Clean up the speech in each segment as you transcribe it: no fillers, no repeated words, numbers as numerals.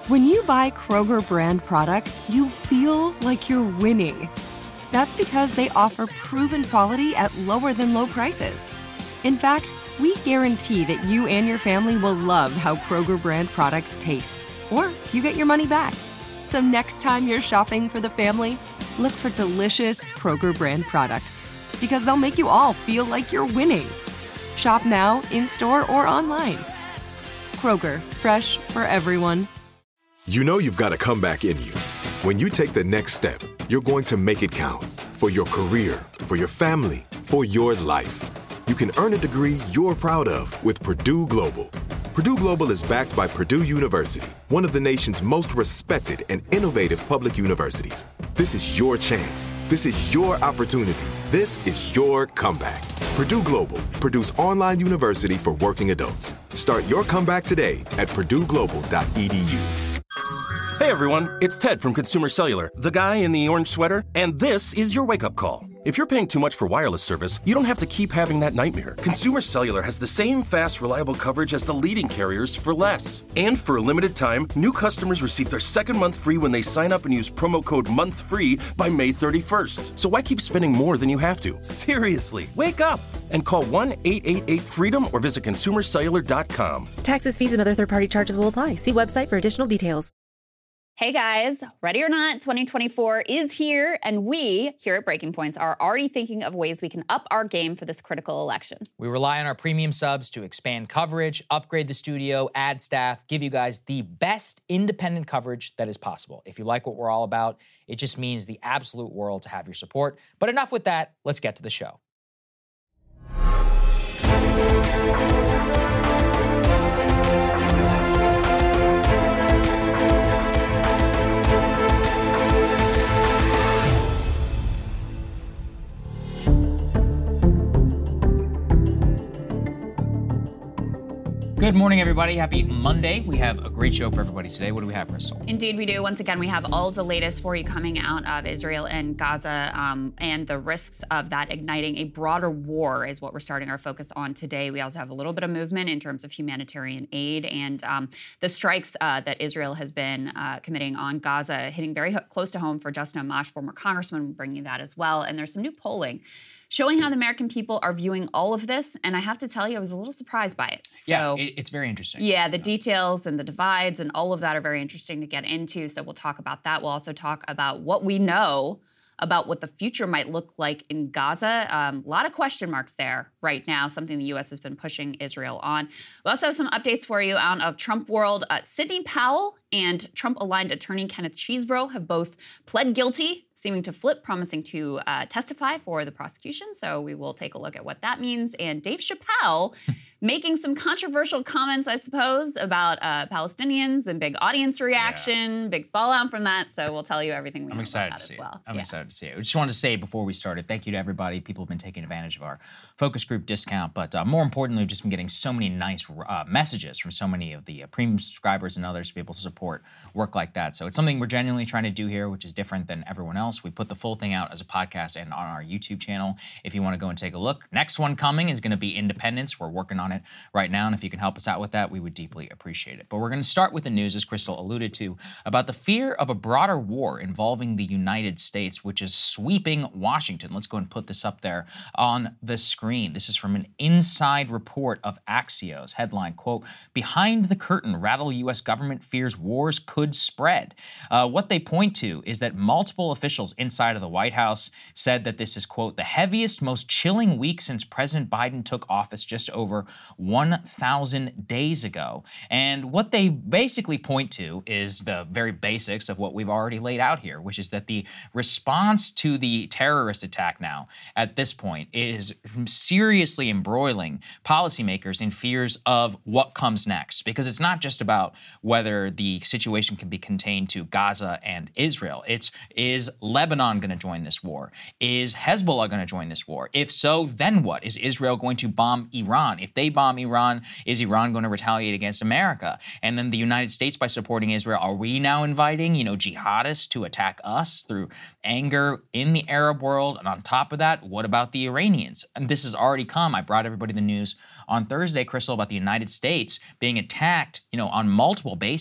When you buy Kroger brand products, you feel like you're winning. That's because they offer proven quality at lower than low prices. In fact, we guarantee that you and your family will love how Kroger brand products taste, or you get your money back. So next time you're shopping for the family, look for delicious Kroger brand products, because they'll make you all feel like you're winning. Shop now, in-store, or online. Kroger, fresh for everyone. You know you've got a comeback in you. When you take the next step, you're going to make it count for your career, for your family, for your life. You can earn a degree you're proud of with Purdue Global. Purdue Global is backed by Purdue University, one of the nation's most respected and innovative public universities. This is your chance. This is your opportunity. This is your comeback. Purdue Global, Purdue's online university for working adults. Start your comeback today at purdueglobal.edu. Hey everyone, it's Ted from Consumer Cellular, the guy in the orange sweater, and this is your wake-up call. If you're paying too much for wireless service, you don't have to keep having that nightmare. Consumer Cellular has the same fast, reliable coverage as the leading carriers for less. And for a limited time, new customers receive their second month free when they sign up and use promo code MONTHFREE by May 31st. So why keep spending more than you have to? Seriously, wake up and call 1-888-FREEDOM or visit consumercellular.com. Taxes, fees, and other third-party charges will apply. See website for additional details. Hey guys, ready or not, 2024 is here, and we here at Breaking Points are already thinking of ways we can up our game for this critical election. We rely on our premium subs to expand coverage, upgrade the studio, add staff, give you guys the best independent coverage that is possible. If you like what we're all about, it just means the absolute world to have your support. But enough with that, let's get to the show. Good morning, everybody. Happy Monday. We have a great show for everybody today. What do we have, Crystal? Indeed, we do. Once again, we have all of the latest for you coming out of Israel and Gaza, and the risks of that igniting a broader war is what we're starting our focus on today. We also have a little bit of movement in terms of humanitarian aid and the strikes that Israel has been committing on Gaza, hitting very close to home for Justin Amash, former congressman. We'll bring you that as well. And there's some new polling showing how the American people are viewing all of this. And I have to tell you, I was a little surprised by it. So, yeah, it's very interesting. Yeah, the details and the divides and all of that are very interesting to get into. So we'll talk about that. We'll also talk about what we know about what the future might look like in Gaza. A lot of question marks there right now, something the U.S. has been pushing Israel on. We also have some updates for you out of Trump world. Sidney Powell and Trump-aligned attorney Kenneth Chesebro have both pled guilty, seeming to flip, promising to testify for the prosecution. So we will take a look at what that means. And Dave Chappelle making some controversial comments, I suppose, about Palestinians and big audience reaction, big fallout from that. So we'll tell you everything we know about that as well. I'm excited to see it. I just wanted to say before we started, thank you to everybody. People have been taking advantage of our focus group discount, but more importantly, we've just been getting so many nice messages from so many of the premium subscribers and others to be able to support work like that. So it's something we're genuinely trying to do here, which is different than everyone else. We put the full thing out as a podcast and on our YouTube channel if you want to go and take a look. Next one coming is going to be Independence. We're working on it right now, and if you can help us out with that, we would deeply appreciate it. But we're going to start with the news, as Crystal alluded to, about the fear of a broader war involving the United States, which is sweeping Washington. Let's go and put this up there on the screen. This is from an inside report of Axios. Headline, quote, "Behind the curtain, rattle U.S. government fears wars could spread." What they point to is that multiple officials inside of the White House said that this is, quote, "the heaviest, most chilling week since President Biden took office just over 1,000 days ago." And what they basically point to is the very basics of what we've already laid out here, which is that the response to the terrorist attack now at this point is seriously embroiling policymakers in fears of what comes next. Because it's not just about whether the situation can be contained to Gaza and Israel. Is Lebanon going to join this war? Is Hezbollah going to join this war? If so, then what? Is Israel going to bomb Iran? If they bomb Iran, is Iran going to retaliate against America? And then the United States, by supporting Israel, are we now inviting, jihadists to attack us through anger in the Arab world? And on top of that, what about the Iranians? And this has already come. I brought everybody the news on Thursday, Crystal, about the United States being attacked, on multiple bases in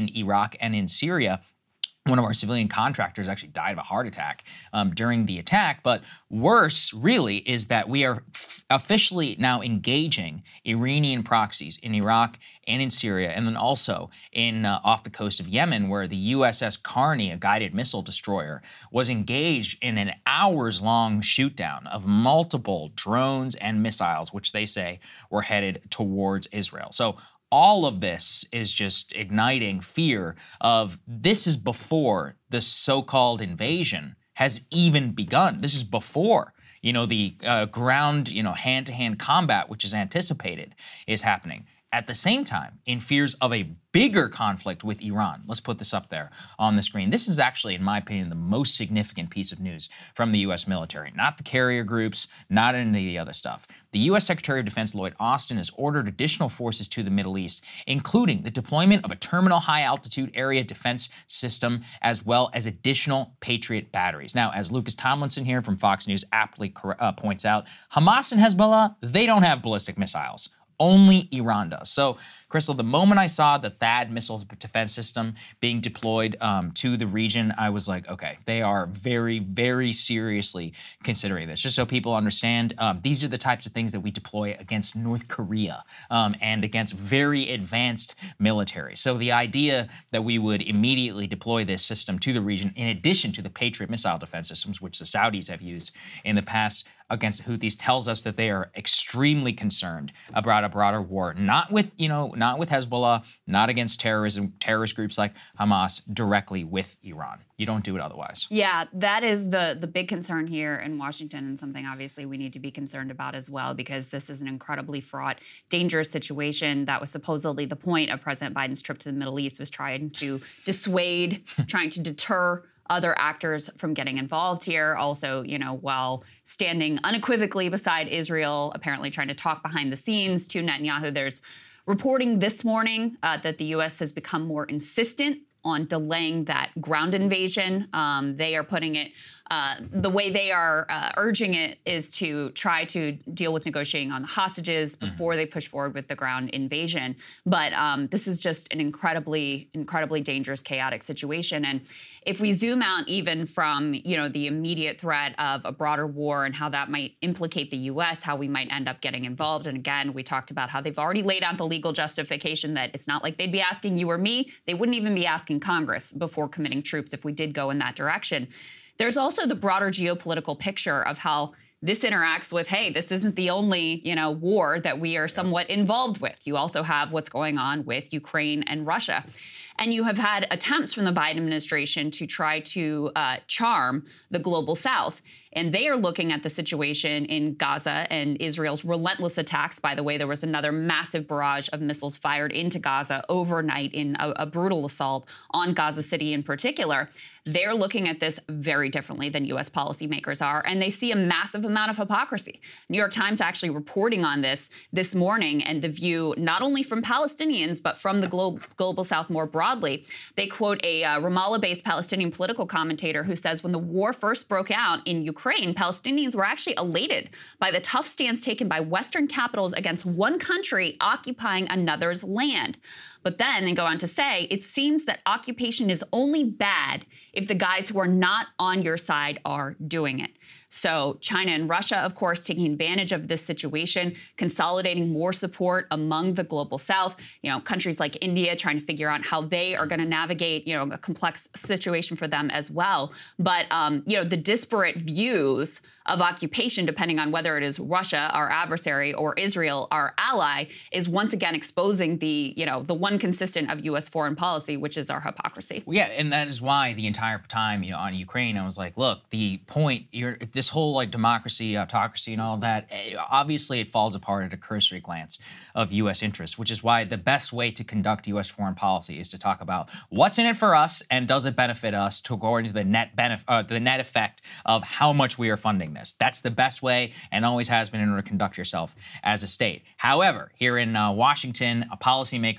in Iraq and in Syria. One of our civilian contractors actually died of a heart attack during the attack. But worse, really, is that we are officially now engaging Iranian proxies in Iraq and in Syria, and then also in off the coast of Yemen, where the USS Carney, a guided missile destroyer, was engaged in an hours-long shoot-down of multiple drones and missiles, which they say were headed towards Israel. So all of this is just igniting fear of this is before the so-called invasion has even begun. This is before, the ground, hand-to-hand combat, which is anticipated, is happening. At the same time, in fears of a bigger conflict with Iran. Let's put this up there on the screen. This is actually, in my opinion, the most significant piece of news from the U.S. military, not the carrier groups, not any of the other stuff. The U.S. Secretary of Defense Lloyd Austin has ordered additional forces to the Middle East, including the deployment of a terminal high-altitude area defense system, as well as additional Patriot batteries. Now, as Lucas Tomlinson here from Fox News aptly points out, Hamas and Hezbollah, they don't have ballistic missiles. Only Iran does. So, Crystal, the moment I saw the THAAD missile defense system being deployed to the region, I was like, okay, they are very, very seriously considering this. Just so people understand, these are the types of things that we deploy against North Korea and against very advanced military. So the idea that we would immediately deploy this system to the region, in addition to the Patriot missile defense systems, which the Saudis have used in the past against the Houthis, tells us that they are extremely concerned about a broader war, not with Hezbollah, not against terrorist groups like Hamas, directly with Iran. You don't do it otherwise. Yeah, that is the big concern here in Washington, and something obviously we need to be concerned about as well, because this is an incredibly fraught, dangerous situation. That was supposedly the point of President Biden's trip to the Middle East, was trying to dissuade, trying to deter other actors from getting involved here. Also, while standing unequivocally beside Israel, apparently trying to talk behind the scenes to Netanyahu. There's reporting this morning that the U.S. has become more insistent on delaying that ground invasion. They are putting it, the way they are urging it is to try to deal with negotiating on the hostages before they push forward with the ground invasion. But this is just an incredibly, incredibly dangerous, chaotic situation. And if we zoom out even from, the immediate threat of a broader war and how that might implicate the U.S., how we might end up getting involved. And again, we talked about how they've already laid out the legal justification that it's not like they'd be asking you or me. They wouldn't even be asking Congress before committing troops if we did go in that direction. There's also the broader geopolitical picture of how this interacts with, hey, this isn't the only, war that we are somewhat involved with. You also have what's going on with Ukraine and Russia. And you have had attempts from the Biden administration to try to charm the global South. And they are looking at the situation in Gaza and Israel's relentless attacks. By the way, there was another massive barrage of missiles fired into Gaza overnight in a brutal assault on Gaza City in particular. They're looking at this very differently than U.S. policymakers are, and they see a massive amount of hypocrisy. New York Times actually reporting on this morning, and the view not only from Palestinians, but from the global South more broadly. They quote a Ramallah-based Palestinian political commentator who says when the war first broke out in Ukraine, Palestinians were actually elated by the tough stance taken by Western capitals against one country occupying another's land. But then they go on to say, it seems that occupation is only bad if the guys who are not on your side are doing it. So China and Russia, of course, taking advantage of this situation, consolidating more support among the global South. Countries like India trying to figure out how they are going to navigate, a complex situation for them as well. But, the disparate views of occupation, depending on whether it is Russia, our adversary, or Israel, our ally, is once again exposing the one consistent of U.S. foreign policy, which is our hypocrisy. Well, yeah, and that is why the entire time, on Ukraine, I was like, look, the point, this whole democracy, autocracy, and all of that, obviously it falls apart at a cursory glance of U.S. interests, which is why the best way to conduct U.S. foreign policy is to talk about what's in it for us and does it benefit us to go into the net effect of how much we are funding this. That's the best way and always has been in order to conduct yourself as a state. However, here in Washington, policymakers and others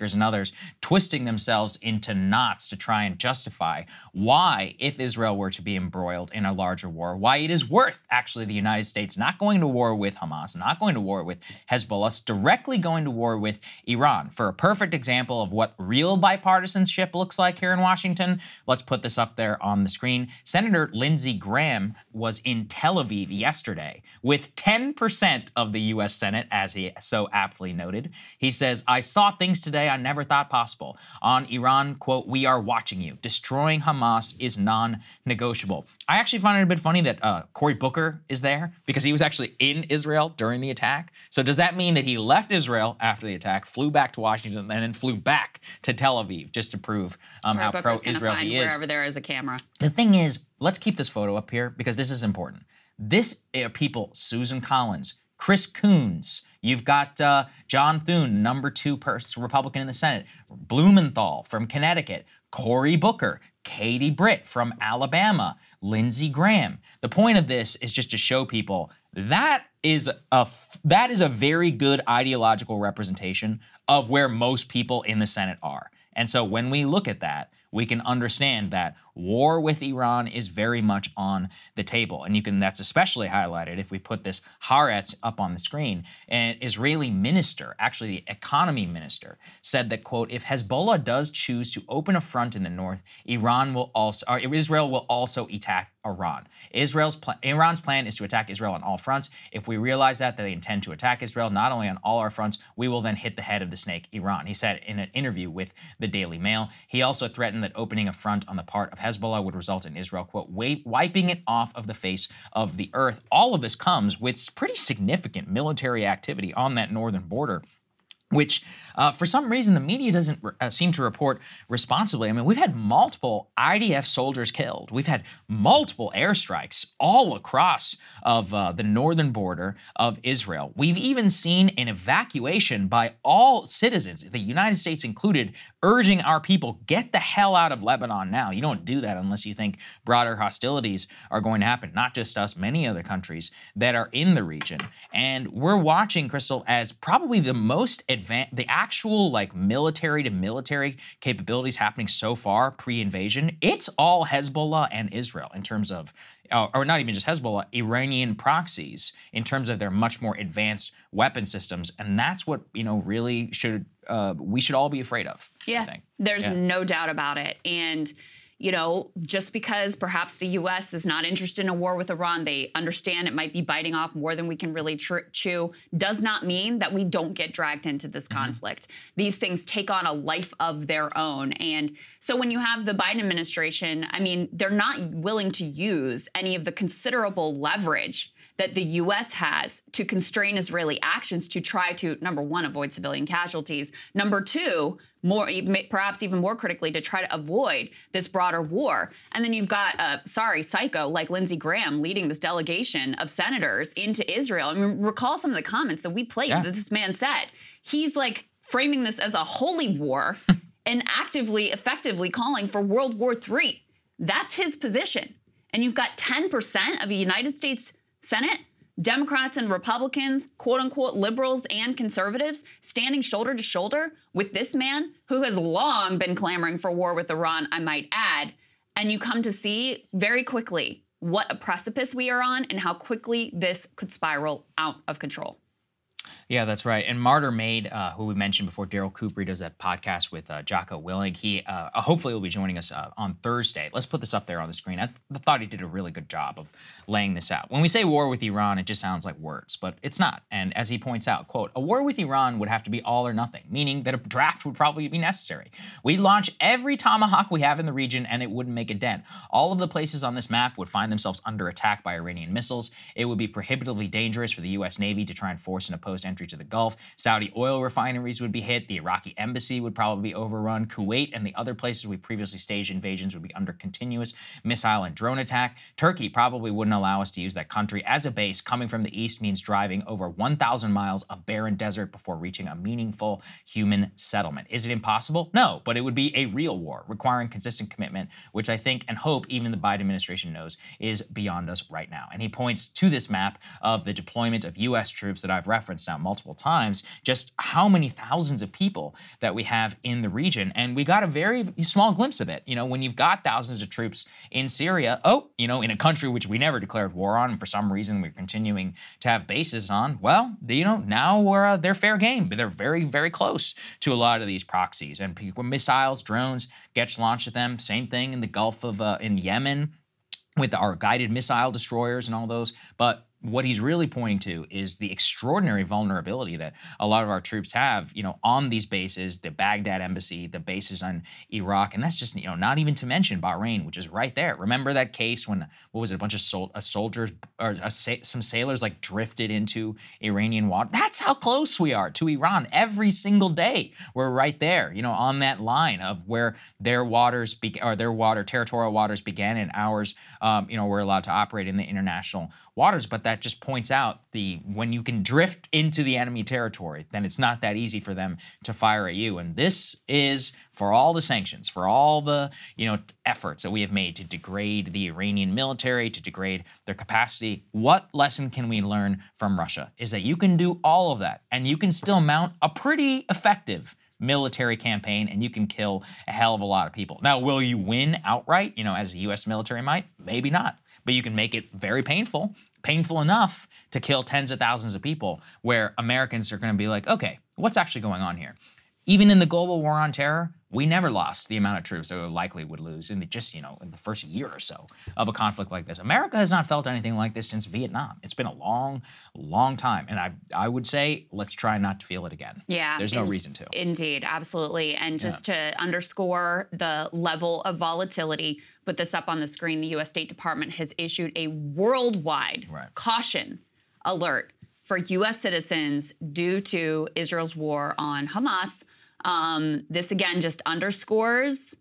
others, twisting themselves into knots to try and justify why, if Israel were to be embroiled in a larger war, why it is worth actually the United States not going to war with Hamas, not going to war with Hezbollah, directly going to war with Iran. For a perfect example of what real bipartisanship looks like here in Washington, let's put this up there on the screen. Senator Lindsey Graham was in Tel Aviv yesterday with 10% of the U.S. Senate, as he so aptly noted. He says, I saw things today I never thought possible. On Iran, quote, we are watching you. Destroying Hamas is non-negotiable. I actually find it a bit funny that Cory Booker is there because he was actually in Israel during the attack. So does that mean that he left Israel after the attack, flew back to Washington, and then flew back to Tel Aviv just to prove how pro-Israel he is? Wherever there is a camera. The thing is, let's keep this photo up here because this is important. This people, Susan Collins, Chris Coons, you've got John Thune, number 2 Republican in the Senate, Blumenthal from Connecticut, Cory Booker, Katie Britt from Alabama, Lindsey Graham. The point of this is just to show people that is a very good ideological representation of where most people in the Senate are. And so when we look at that, we can understand that war with Iran is very much on the table. And that's especially highlighted if we put this Haaretz up on the screen. An Israeli minister, actually the economy minister, said that, quote, if Hezbollah does choose to open a front in the north, Israel will also attack Iran. Iran's plan is to attack Israel on all fronts. If we realize that they intend to attack Israel not only on all our fronts, we will then hit the head of the snake, Iran. He said in an interview with the Daily Mail. He also threatened that opening a front on the part of Hezbollah would result in Israel, quote, wiping it off of the face of the earth. All of this comes with pretty significant military activity on that northern border, which for some reason the media doesn't seem to report responsibly. I mean, we've had multiple IDF soldiers killed. We've had multiple airstrikes all across of the northern border of Israel. We've even seen an evacuation by all citizens, the United States included, urging our people, get the hell out of Lebanon now. You don't do that unless you think broader hostilities are going to happen. Not just us, many other countries that are in the region. And we're watching, Crystal, as probably the most advanced, the actual like military to military capabilities happening so far pre-invasion. It's all Hezbollah and Israel in terms of, or not even just Hezbollah, Iranian proxies in terms of their much more advanced weapon systems. And that's what, really we should all be afraid of. Yeah, I think. There's no doubt about it. And just because perhaps the U.S. is not interested in a war with Iran, they understand it might be biting off more than we can really chew, does not mean that we don't get dragged into this conflict. These things take on a life of their own. And so when you have the Biden administration, I mean, they're not willing to use any of the considerable leverage that the U.S. has to constrain Israeli actions to try to, number one, avoid civilian casualties. Number two, perhaps even more critically, to try to avoid this broader war. And then you've got a psycho like Lindsey Graham leading this delegation of senators into Israel. I mean, recall some of the comments that we played that this man said. He's like framing this as a holy war and effectively calling for World War III. That's his position. And you've got 10% of the United States Senate, Democrats and Republicans, quote unquote liberals and conservatives, standing shoulder to shoulder with this man who has long been clamoring for war with Iran, I might add. And you come to see very quickly what a precipice we are on and how quickly this could spiral out of control. Yeah, that's right. And Martyr Made, who we mentioned before, Daryl Cooper, he does that podcast with Jocko Willing. He hopefully will be joining us on Thursday. Let's put this up there on the screen. I thought he did a really good job of laying this out. When we say war with Iran, it just sounds like words, but it's not. And as he points out, quote, a war with Iran would have to be all or nothing, meaning that a draft would probably be necessary. We'd launch every Tomahawk we have in the region and it wouldn't make a dent. All of the places on this map would find themselves under attack by Iranian missiles. It would be prohibitively dangerous for the U.S. Navy to try and force an opposed entry to the Gulf. Saudi oil refineries would be hit. The Iraqi embassy would probably be overrun. Kuwait and the other places we previously staged invasions would be under continuous missile and drone attack. Turkey probably wouldn't allow us to use that country as a base. Coming from the east means driving over 1,000 miles of barren desert before reaching a meaningful human settlement. Is it impossible? No, but it would be a real war requiring consistent commitment, which I think and hope even the Biden administration knows is beyond us right now. And he points to this map of the deployment of U.S. troops that I've referenced now multiple times, just how many thousands of people that we have in the region. And we got a very small glimpse of it. When you've got thousands of troops in Syria, in a country which we never declared war on, and for some reason we're continuing to have bases on, well, now they're fair game. They're very, very close to a lot of these proxies. And missiles, drones get launched at them. Same thing in the Gulf of, in Yemen, with our guided missile destroyers and all those. But what he's really pointing to is the extraordinary vulnerability that a lot of our troops have, on these bases, the Baghdad embassy, the bases on Iraq, and that's just, not even to mention Bahrain, which is right there. Remember that case when, what was it, a bunch of soldiers or some sailors like drifted into Iranian water? That's how close we are to Iran every single day. We're right there, on that line of where their waters, territorial waters began, and ours, we're allowed to operate in the international waters. But that just points out when you can drift into the enemy territory, then it's not that easy for them to fire at you. And this is, for all the sanctions, for all the efforts that we have made to degrade the Iranian military, to degrade their capacity, what lesson can we learn from Russia? Is that you can do all of that and you can still mount a pretty effective military campaign, and you can kill a hell of a lot of people. Now, will you win outright, as the U.S. military might? Maybe not. But you can make it very painful enough to kill tens of thousands of people, where Americans are going to be like, okay, what's actually going on here? Even in the global war on terror, we never lost the amount of troops that we likely would lose in in the first year or so of a conflict like this. America has not felt anything like this since Vietnam. It's been a long, long time. And I would say, let's try not to feel it again. Yeah. There's no reason to. Indeed, absolutely. And just to underscore the level of volatility, put this up on the screen, the U.S. State Department has issued a worldwide caution alert for U.S. citizens due to Israel's war on Hamas. This again just underscores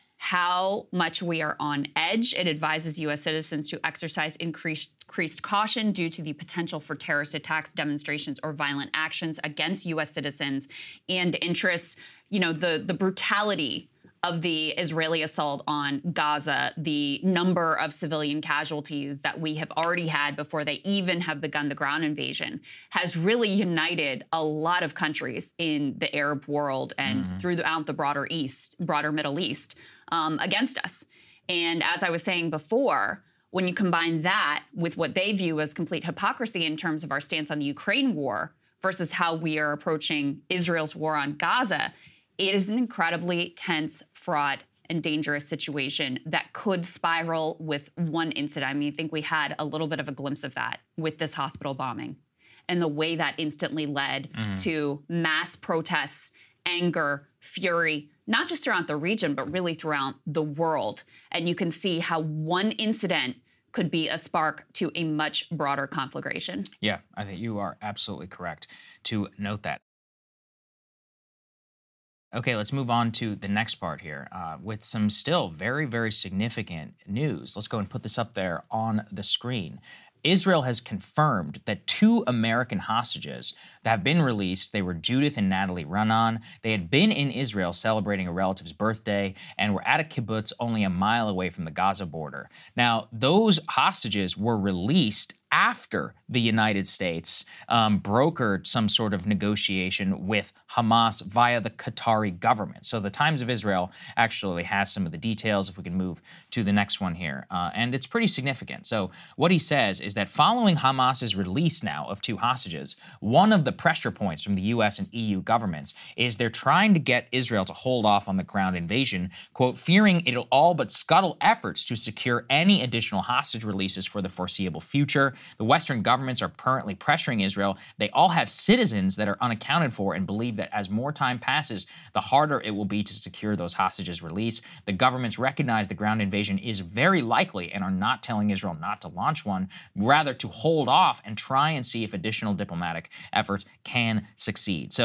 how much we are on edge. It advises U.S. citizens to exercise increased caution due to the potential for terrorist attacks, demonstrations, or violent actions against U.S. citizens and interests. The brutality of the Israeli assault on Gaza, the number of civilian casualties that we have already had before they even have begun the ground invasion, has really united a lot of countries in the Arab world and throughout the broader Middle East against us. And as I was saying before, when you combine that with what they view as complete hypocrisy in terms of our stance on the Ukraine war versus how we are approaching Israel's war on Gaza, it is an incredibly tense, fraught, and dangerous situation that could spiral with one incident. I mean, I think we had a little bit of a glimpse of that with this hospital bombing and the way that instantly led to mass protests, anger, fury, not just throughout the region, but really throughout the world. And you can see how one incident could be a spark to a much broader conflagration. Yeah, I think you are absolutely correct to note that. Okay, let's move on to the next part here with some still very, very significant news. Let's go and put this up there on the screen. Israel has confirmed that 2 American hostages that have been released, they were Judith and Natalie Raanan. They had been in Israel celebrating a relative's birthday and were at a kibbutz only a mile away from the Gaza border. Now, those hostages were released after the United States brokered some sort of negotiation with Hamas via the Qatari government. So the Times of Israel actually has some of the details, if we can move to the next one here. And it's pretty significant. So what he says is that following Hamas's release now of 2 hostages, one of the pressure points from the US and EU governments is they're trying to get Israel to hold off on the ground invasion, quote, fearing it'll all but scuttle efforts to secure any additional hostage releases for the foreseeable future. The Western governments are currently pressuring Israel. They all have citizens that are unaccounted for and believe that as more time passes, the harder it will be to secure those hostages released. The governments recognize the ground invasion is very likely and are not telling Israel not to launch one, rather to hold off and try and see if additional diplomatic efforts can succeed. So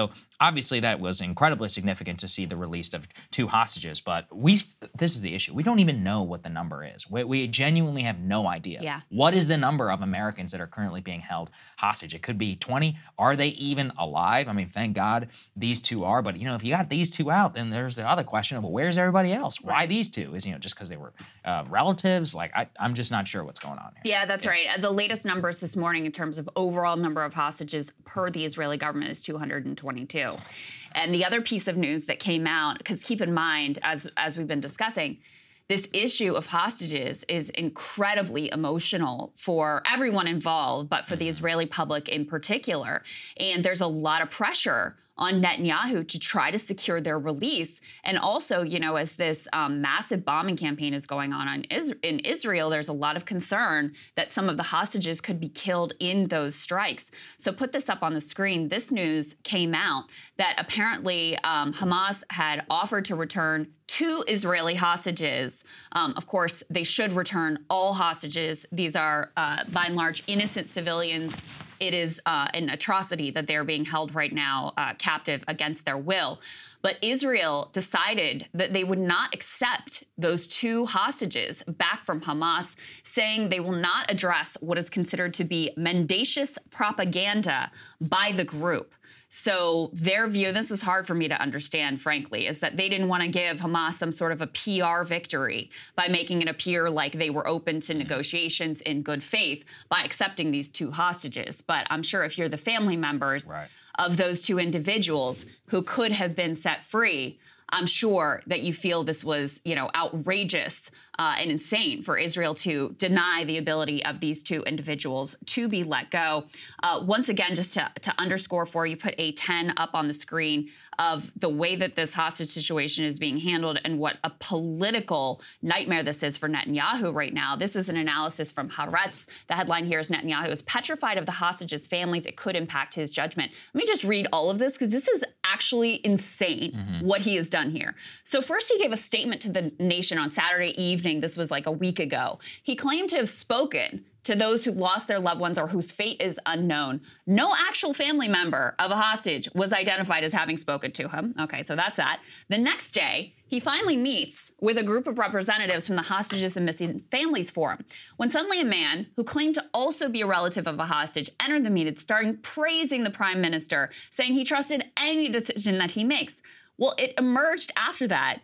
obviously that was incredibly significant to see the release of 2 hostages, but this is the issue. We don't even know what the number is. We genuinely have no idea. Yeah. What is the number of Americans that are currently being held hostage? It could be 20. Are they even alive? I mean, thank God these 2 are, but if you got these 2 out, then there's the other question of, well, where's everybody else? Why these 2? Is, just because they were relatives? Like, I'm just not sure what's going on here. Yeah, that's right. The latest numbers this morning in terms of overall number of hostages per the Israeli government is 222. And the other piece of news that came out, because keep in mind, as we've been discussing, this issue of hostages is incredibly emotional for everyone involved, but for the Israeli public in particular. And there's a lot of pressure on Netanyahu to try to secure their release. And also, as this massive bombing campaign is going on in Israel, there's a lot of concern that some of the hostages could be killed in those strikes. So put this up on the screen. This news came out that apparently Hamas had offered to return 2 Israeli hostages. Of course, they should return all hostages. These are, by and large, innocent civilians. It is an atrocity that they're being held right now captive against their will. But Israel decided that they would not accept those 2 hostages back from Hamas, saying they will not address what is considered to be mendacious propaganda by the group. So their view, this is hard for me to understand, frankly, is that they didn't want to give Hamas some sort of a PR victory by making it appear like they were open to negotiations in good faith by accepting these 2 hostages. But I'm sure if you're the family members of those 2 individuals who could have been set free, I'm sure that you feel this was, outrageous and insane for Israel to deny the ability of these 2 individuals to be let go. Once again, just to underscore for you, put a 10 up on the screen of the way that this hostage situation is being handled and what a political nightmare this is for Netanyahu right now. This is an analysis from Haaretz. The headline here is Netanyahu is petrified of the hostages' families. It could impact his judgment. Let me just read all of this because this is actually insane what he has done here. So first he gave a statement to the nation on Saturday evening. This was like a week ago. He claimed to have spoken to those who lost their loved ones or whose fate is unknown. No actual family member of a hostage was identified as having spoken to him. Okay, so that's that. The next day, he finally meets with a group of representatives from the Hostages and Missing Families Forum, when suddenly a man who claimed to also be a relative of a hostage entered the meeting, starting praising the prime minister, saying he trusted any decision that he makes. Well, it emerged after that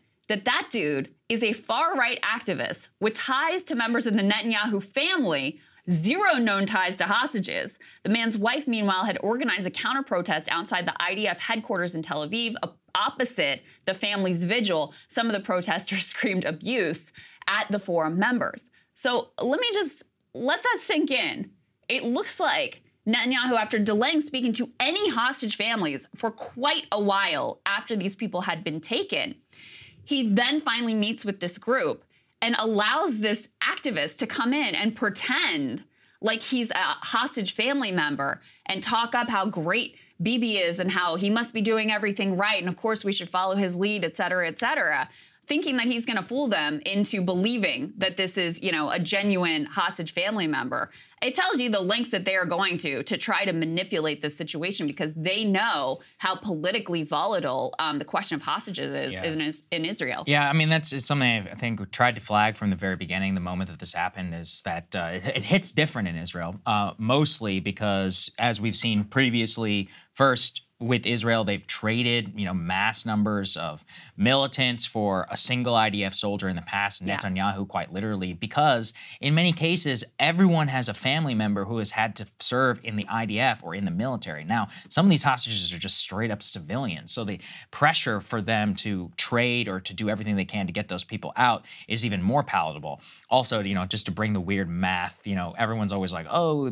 dude is a far-right activist with ties to members of the Netanyahu family, 0 known ties to hostages. The man's wife, meanwhile, had organized a counter-protest outside the IDF headquarters in Tel Aviv. Opposite the family's vigil, some of the protesters screamed abuse at the forum members. So let me just let that sink in. It looks like Netanyahu, after delaying speaking to any hostage families for quite a while after these people had been taken, he then finally meets with this group and allows this activist to come in and pretend like he's a hostage family member and talk up how great Bibi is and how he must be doing everything right. And of course, we should follow his lead, et cetera, thinking that he's going to fool them into believing that this is, a genuine hostage family member. It tells you the lengths that they are going to try to manipulate this situation because they know how politically volatile the question of hostages is in Israel. Yeah, I mean, that's something I think we tried to flag from the very beginning, the moment that this happened, is that it hits different in Israel, mostly because, as we've seen previously, first, with Israel, they've traded, mass numbers of militants for a single IDF soldier in the past, Netanyahu, quite literally, because in many cases, everyone has a family member who has had to serve in the IDF or in the military. Now, some of these hostages are just straight up civilians, so the pressure for them to trade or to do everything they can to get those people out is even more palatable. Also, just to bring the weird math, everyone's always like,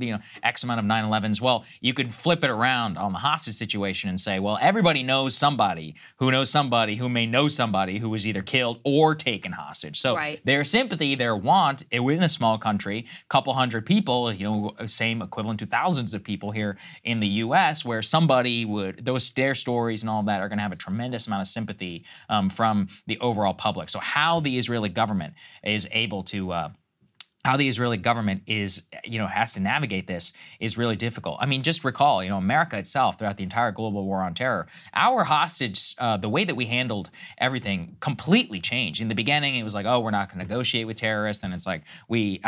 X amount of 9/11s. Well, you could flip it around on the hostage situation and say, well, everybody knows somebody who may know somebody who was either killed or taken hostage. So their sympathy, their want, within a small country, couple hundred people, same equivalent to thousands of people here in the U.S., where somebody their stories and all that are going to have a tremendous amount of sympathy from the overall public. So how the Israeli government is able to how the Israeli government has to navigate this is really difficult. I mean, just recall, America itself throughout the entire global war on terror, our hostage, the way that we handled everything completely changed. In the beginning, it was like, oh, we're not going to negotiate with terrorists. And it's like, we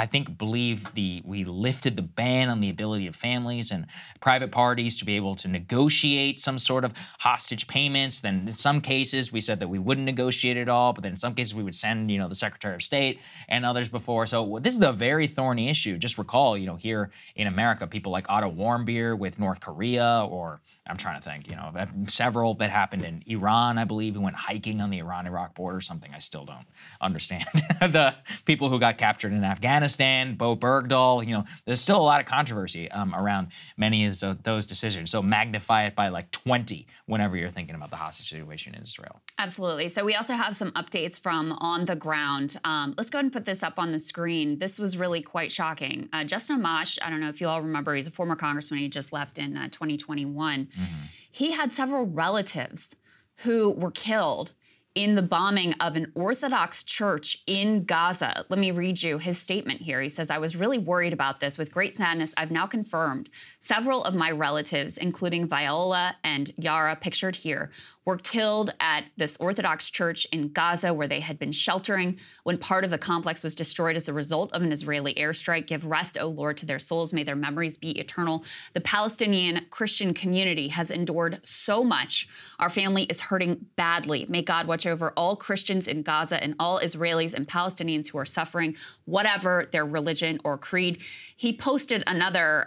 lifted the ban on the ability of families and private parties to be able to negotiate some sort of hostage payments. Then in some cases, we said that we wouldn't negotiate at all, but then in some cases we would send, the Secretary of State and others before. So this is a very thorny issue. Just recall, here in America, people like Otto Warmbier with North Korea, or I'm trying to think, several that happened in Iran, I believe, who went hiking on the Iran-Iraq border, something I still don't understand. The people who got captured in Afghanistan, Bo Bergdahl, there's still a lot of controversy around many of those decisions. So magnify it by like 20 whenever you're thinking about the hostage situation in Israel. Absolutely. So we also have some updates from on the ground. Let's go ahead and put this up on the screen. This was really quite shocking. Justin Amash, I don't know if you all remember, he's a former congressman. He just left in 2021. Mm-hmm. He had several relatives who were killed in the bombing of an Orthodox church in Gaza. Let me read you his statement here. He says, "I was really worried about this. With great sadness, I've now confirmed several of my relatives, including Viola and Yara, pictured here, were killed at this Orthodox church in Gaza where they had been sheltering when part of the complex was destroyed as a result of an Israeli airstrike. Give rest, O Lord, to their souls. May their memories be eternal. The Palestinian Christian community has endured so much. Our family is hurting badly. May God watch over all Christians in Gaza and all Israelis and Palestinians who are suffering, whatever their religion or creed." He posted another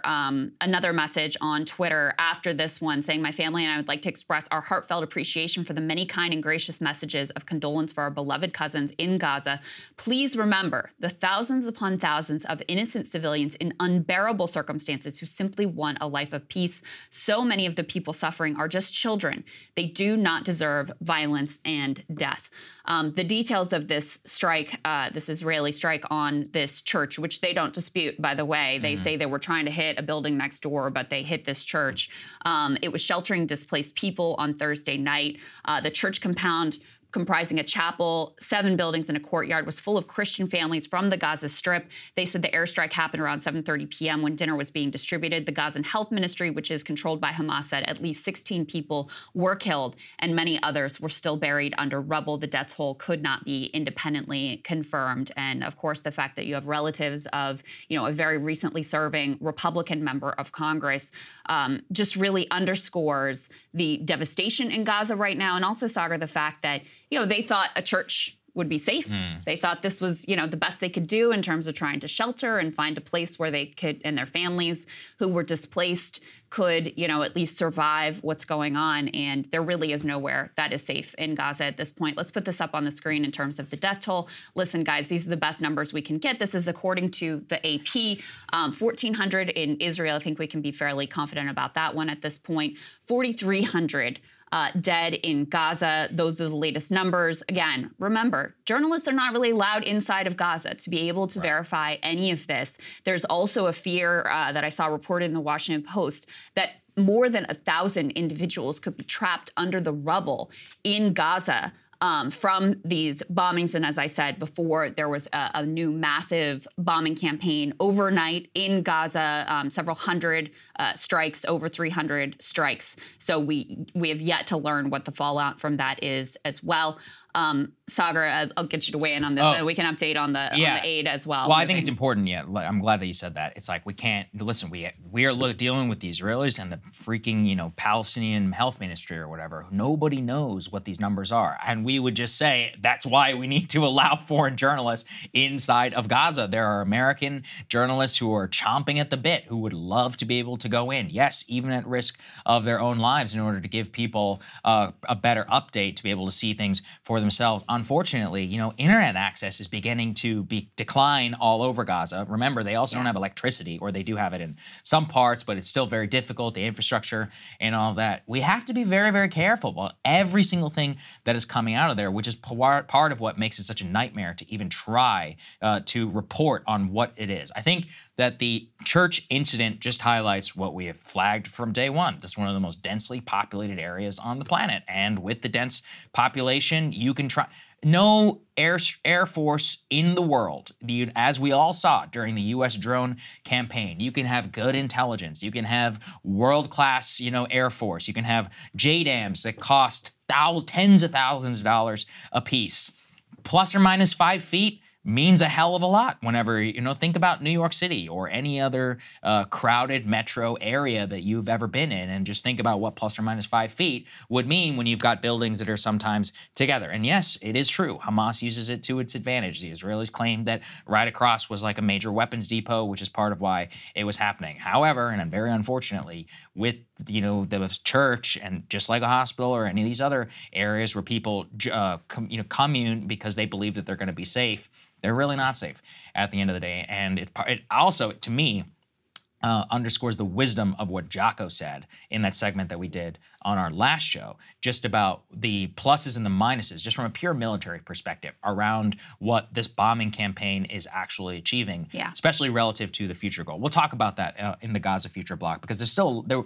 message on Twitter after this one saying, "My family and I would like to express our heartfelt appreciation for the many kind and gracious messages of condolence for our beloved cousins in Gaza. Please remember the thousands upon thousands of innocent civilians in unbearable circumstances who simply want a life of peace. So many of the people suffering are just children. They do not deserve violence and death." The details of this strike, this Israeli strike on this church, which they don't dispute, by the way. They say they were trying to hit a building next door, but they hit this church. It was sheltering displaced people on Thursday night. The church compound, comprising a chapel, 7 buildings, and a courtyard, was full of Christian families from the Gaza Strip. They said the airstrike happened around 7:30 p.m. when dinner was being distributed. The Gazan Health Ministry, which is controlled by Hamas, said at least 16 people were killed and many others were still buried under rubble. The death toll could not be independently confirmed. And of course, the fact that you have relatives of, a very recently serving Republican member of Congress just really underscores the devastation in Gaza right now. And also, Sagar, the fact that they thought a church would be safe. They thought this was, the best they could do in terms of trying to shelter and find a place where they could, and their families who were displaced could, at least survive what's going on. And there really is nowhere that is safe in Gaza at this point. Let's put this up on the screen in terms of the death toll. Listen, guys, these are the best numbers we can get. This is according to the AP. 1,400 in Israel. I think we can be fairly confident about that one at this point. 4,300 dead in Gaza. Those are the latest numbers. Again, remember, journalists are not really allowed inside of Gaza to be able to verify any of this. There's also a fear that I saw reported in the Washington Post that more than 1,000 individuals could be trapped under the rubble in Gaza from these bombings. And as I said before, there was a new massive bombing campaign overnight in Gaza, several hundred strikes, over 300 strikes. So we have yet to learn what the fallout from that is as well. Sagar, I'll get you to weigh in on this. We can update on the aid as well. Well, I think it's important. Yeah, I'm glad that you said that. It's like we can't listen. We are dealing with the Israelis and the freaking Palestinian Health Ministry or whatever. Nobody knows what these numbers are, and we would just say that's why we need to allow foreign journalists inside of Gaza. There are American journalists who are chomping at the bit, who would love to be able to go in. Yes, even at risk of their own lives, in order to give people a better update, to be able to see things for themselves. Unfortunately, internet access is beginning to decline all over Gaza. Remember, they also don't have electricity, or they do have it in some parts, but it's still very difficult, the infrastructure and all of that. We have to be very, very careful about every single thing that is coming out of there, which is part of what makes it such a nightmare to even try to report on what it is. I think that the church incident just highlights what we have flagged from day one. This is one of the most densely populated areas on the planet. And with the dense population, you can try. no air force in the world, as we all saw during the U.S. drone campaign. You can have good intelligence. You can have world-class, air force. You can have JDAMs that cost tens of thousands of dollars a piece. Plus or minus 5 feet means a hell of a lot whenever, think about New York City or any other crowded metro area that you've ever been in, and just think about what plus or minus 5 feet would mean when you've got buildings that are sometimes together. And yes, it is true. Hamas uses it to its advantage. The Israelis claimed that right across was like a major weapons depot, which is part of why it was happening. However, and very unfortunately, with the church, and just like a hospital or any of these other areas where people commune because they believe that they're going to be safe, they're really not safe at the end of the day. And it also, to me, underscores the wisdom of what Jocko said in that segment that we did on our last show, just about the pluses and the minuses, just from a pure military perspective, around what this bombing campaign is actually achieving, especially relative to the future goal. We'll talk about that in the Gaza Future Block, because I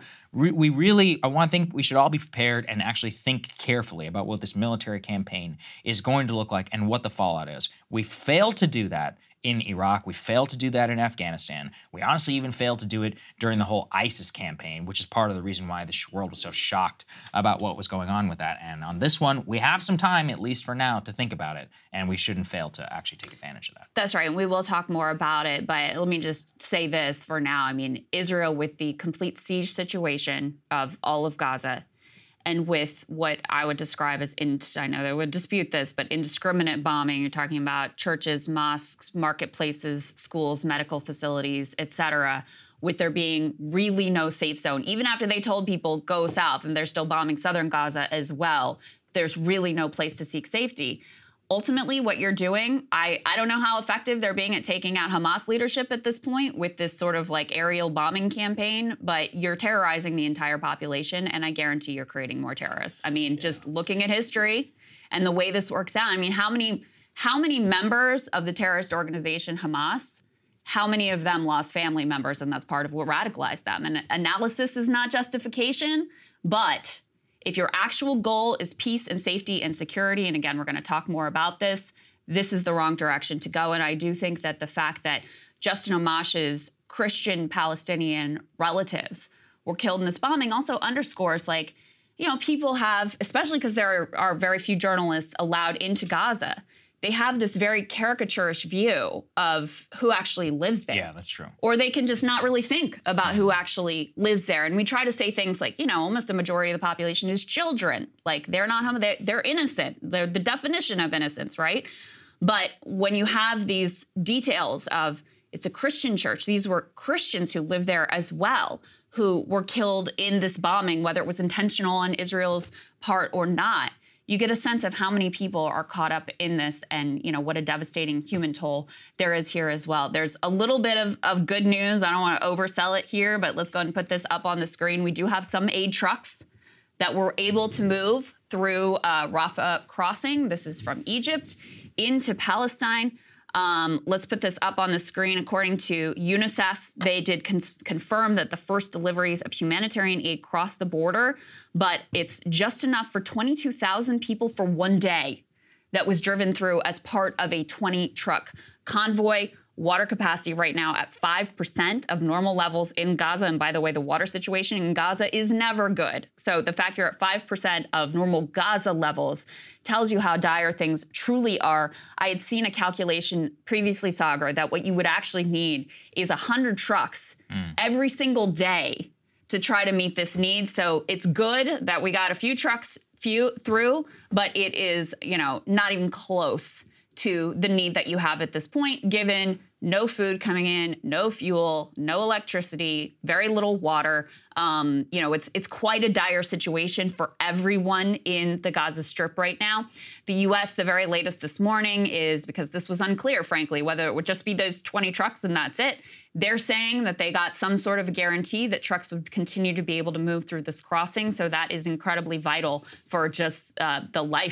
think we should all be prepared and actually think carefully about what this military campaign is going to look like and what the fallout is. We failed to do that in Iraq. We failed to do that in Afghanistan. We honestly even failed to do it during the whole ISIS campaign, which is part of the reason why the world was so shocked about what was going on with that. And on this one, we have some time, at least for now, to think about it, and we shouldn't fail to actually take advantage of that. That's right, and we will talk more about it, but let me just say this for now. I mean, Israel, with the complete siege situation of all of Gaza, and with what I would describe as, I know they would dispute this, but indiscriminate bombing. You're talking about churches, mosques, marketplaces, schools, medical facilities, etc., with there being really no safe zone. Even after they told people go south, and they're still bombing southern Gaza as well, there's really no place to seek safety. Ultimately, what you're doing, I don't know how effective they're being at taking out Hamas leadership at this point with this sort of like aerial bombing campaign, but you're terrorizing the entire population, and I guarantee you're creating more terrorists. I mean, just looking at history and the way this works out, I mean, how many members of the terrorist organization Hamas, how many of them lost family members, and that's part of what radicalized them? And analysis is not justification, but if your actual goal is peace and safety and security, and again, we're going to talk more about this, this is the wrong direction to go. And I do think that the fact that Justin Amash's Christian Palestinian relatives were killed in this bombing also underscores, people have, especially because there are very few journalists allowed into Gaza, they have this very caricaturish view of who actually lives there. Yeah, that's true. Or they can just not really think about who actually lives there. And we try to say things like, almost a majority of the population is children. Like, they're not they're innocent. They're the definition of innocence, right? But when you have these details of it's a Christian church, these were Christians who lived there as well, who were killed in this bombing, whether it was intentional on Israel's part or not. You get a sense of how many people are caught up in this, and what a devastating human toll there is here as well. There's a little bit of good news. I don't want to oversell it here, but let's go ahead and put this up on the screen. We do have some aid trucks that were able to move through Rafah crossing. This is from Egypt into Palestine. Let's put this up on the screen. According to UNICEF, they did confirm that the first deliveries of humanitarian aid crossed the border, but it's just enough for 22,000 people for one day that was driven through as part of a 20-truck convoy. Water capacity right now at 5% of normal levels in Gaza. And by the way, the water situation in Gaza is never good. So the fact you're at 5% of normal Gaza levels tells you how dire things truly are. I had seen a calculation previously, Sagar, that what you would actually need is 100 trucks every single day to try to meet this need. So it's good that we got a few trucks through, but it is, not even close to the need that you have at this point, given no food coming in, no fuel, no electricity, very little water. It's quite a dire situation for everyone in the Gaza Strip right now. The U.S., the very latest this morning is, because this was unclear, frankly, whether it would just be those 20 trucks and that's it. They're saying that they got some sort of a guarantee that trucks would continue to be able to move through this crossing. So that is incredibly vital for just the life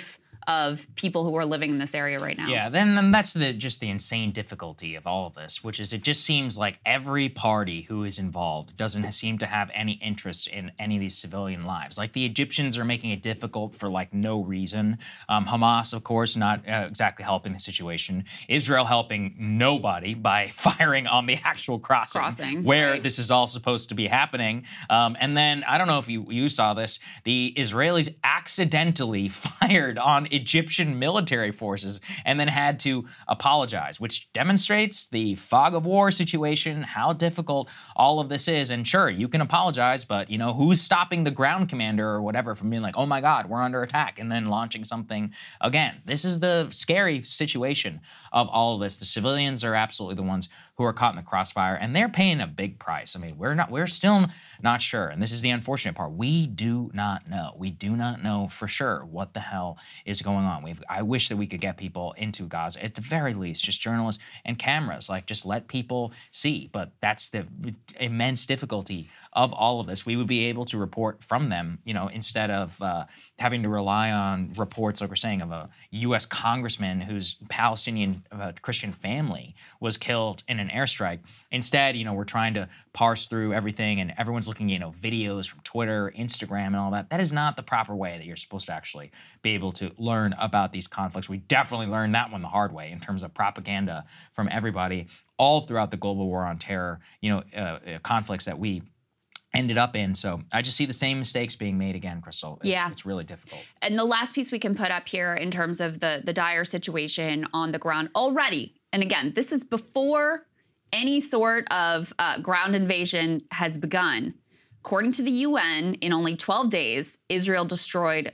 of people who are living in this area right now. Yeah, then that's just the insane difficulty of all of this, which is it just seems like every party who is involved doesn't seem to have any interest in any of these civilian lives. Like the Egyptians are making it difficult for like no reason. Hamas, of course, not exactly helping the situation. Israel helping nobody by firing on the actual crossing where right. This is all supposed to be happening. And then I don't know if you saw this, the Israelis accidentally fired on Egyptian military forces and then had to apologize, which demonstrates the fog of war situation, how difficult all of this is. And sure, you can apologize, but you know, who's stopping the ground commander or whatever from being like, oh my God, we're under attack, and then launching something again? This is the scary situation of all of this. The civilians are absolutely the ones who are caught in the crossfire, and they're paying a big price. I mean, we're still not sure, and this is the unfortunate part. We do not know. We do not know for sure what the hell is going on. I wish that we could get people into Gaza, at the very least, just journalists and cameras, like just let people see. But that's the immense difficulty of all of this. We would be able to report from them, you know, instead of having to rely on reports, like we're saying, of a U.S. congressman whose Palestinian Christian family was killed in an airstrike. Instead, you know, we're trying to parse through everything, and everyone's looking, you know, videos from Twitter, Instagram, and all that. That is not the proper way that you're supposed to actually be able to learn about these conflicts. We definitely learned that one the hard way in terms of propaganda from everybody all throughout the global war on terror, you know, conflicts that we ended up in. So I just see the same mistakes being made again, Crystal. It's really difficult. And the last piece we can put up here in terms of the dire situation on the ground already, and again, this is before any sort of ground invasion has begun. According to the UN, in only 12 days, Israel destroyed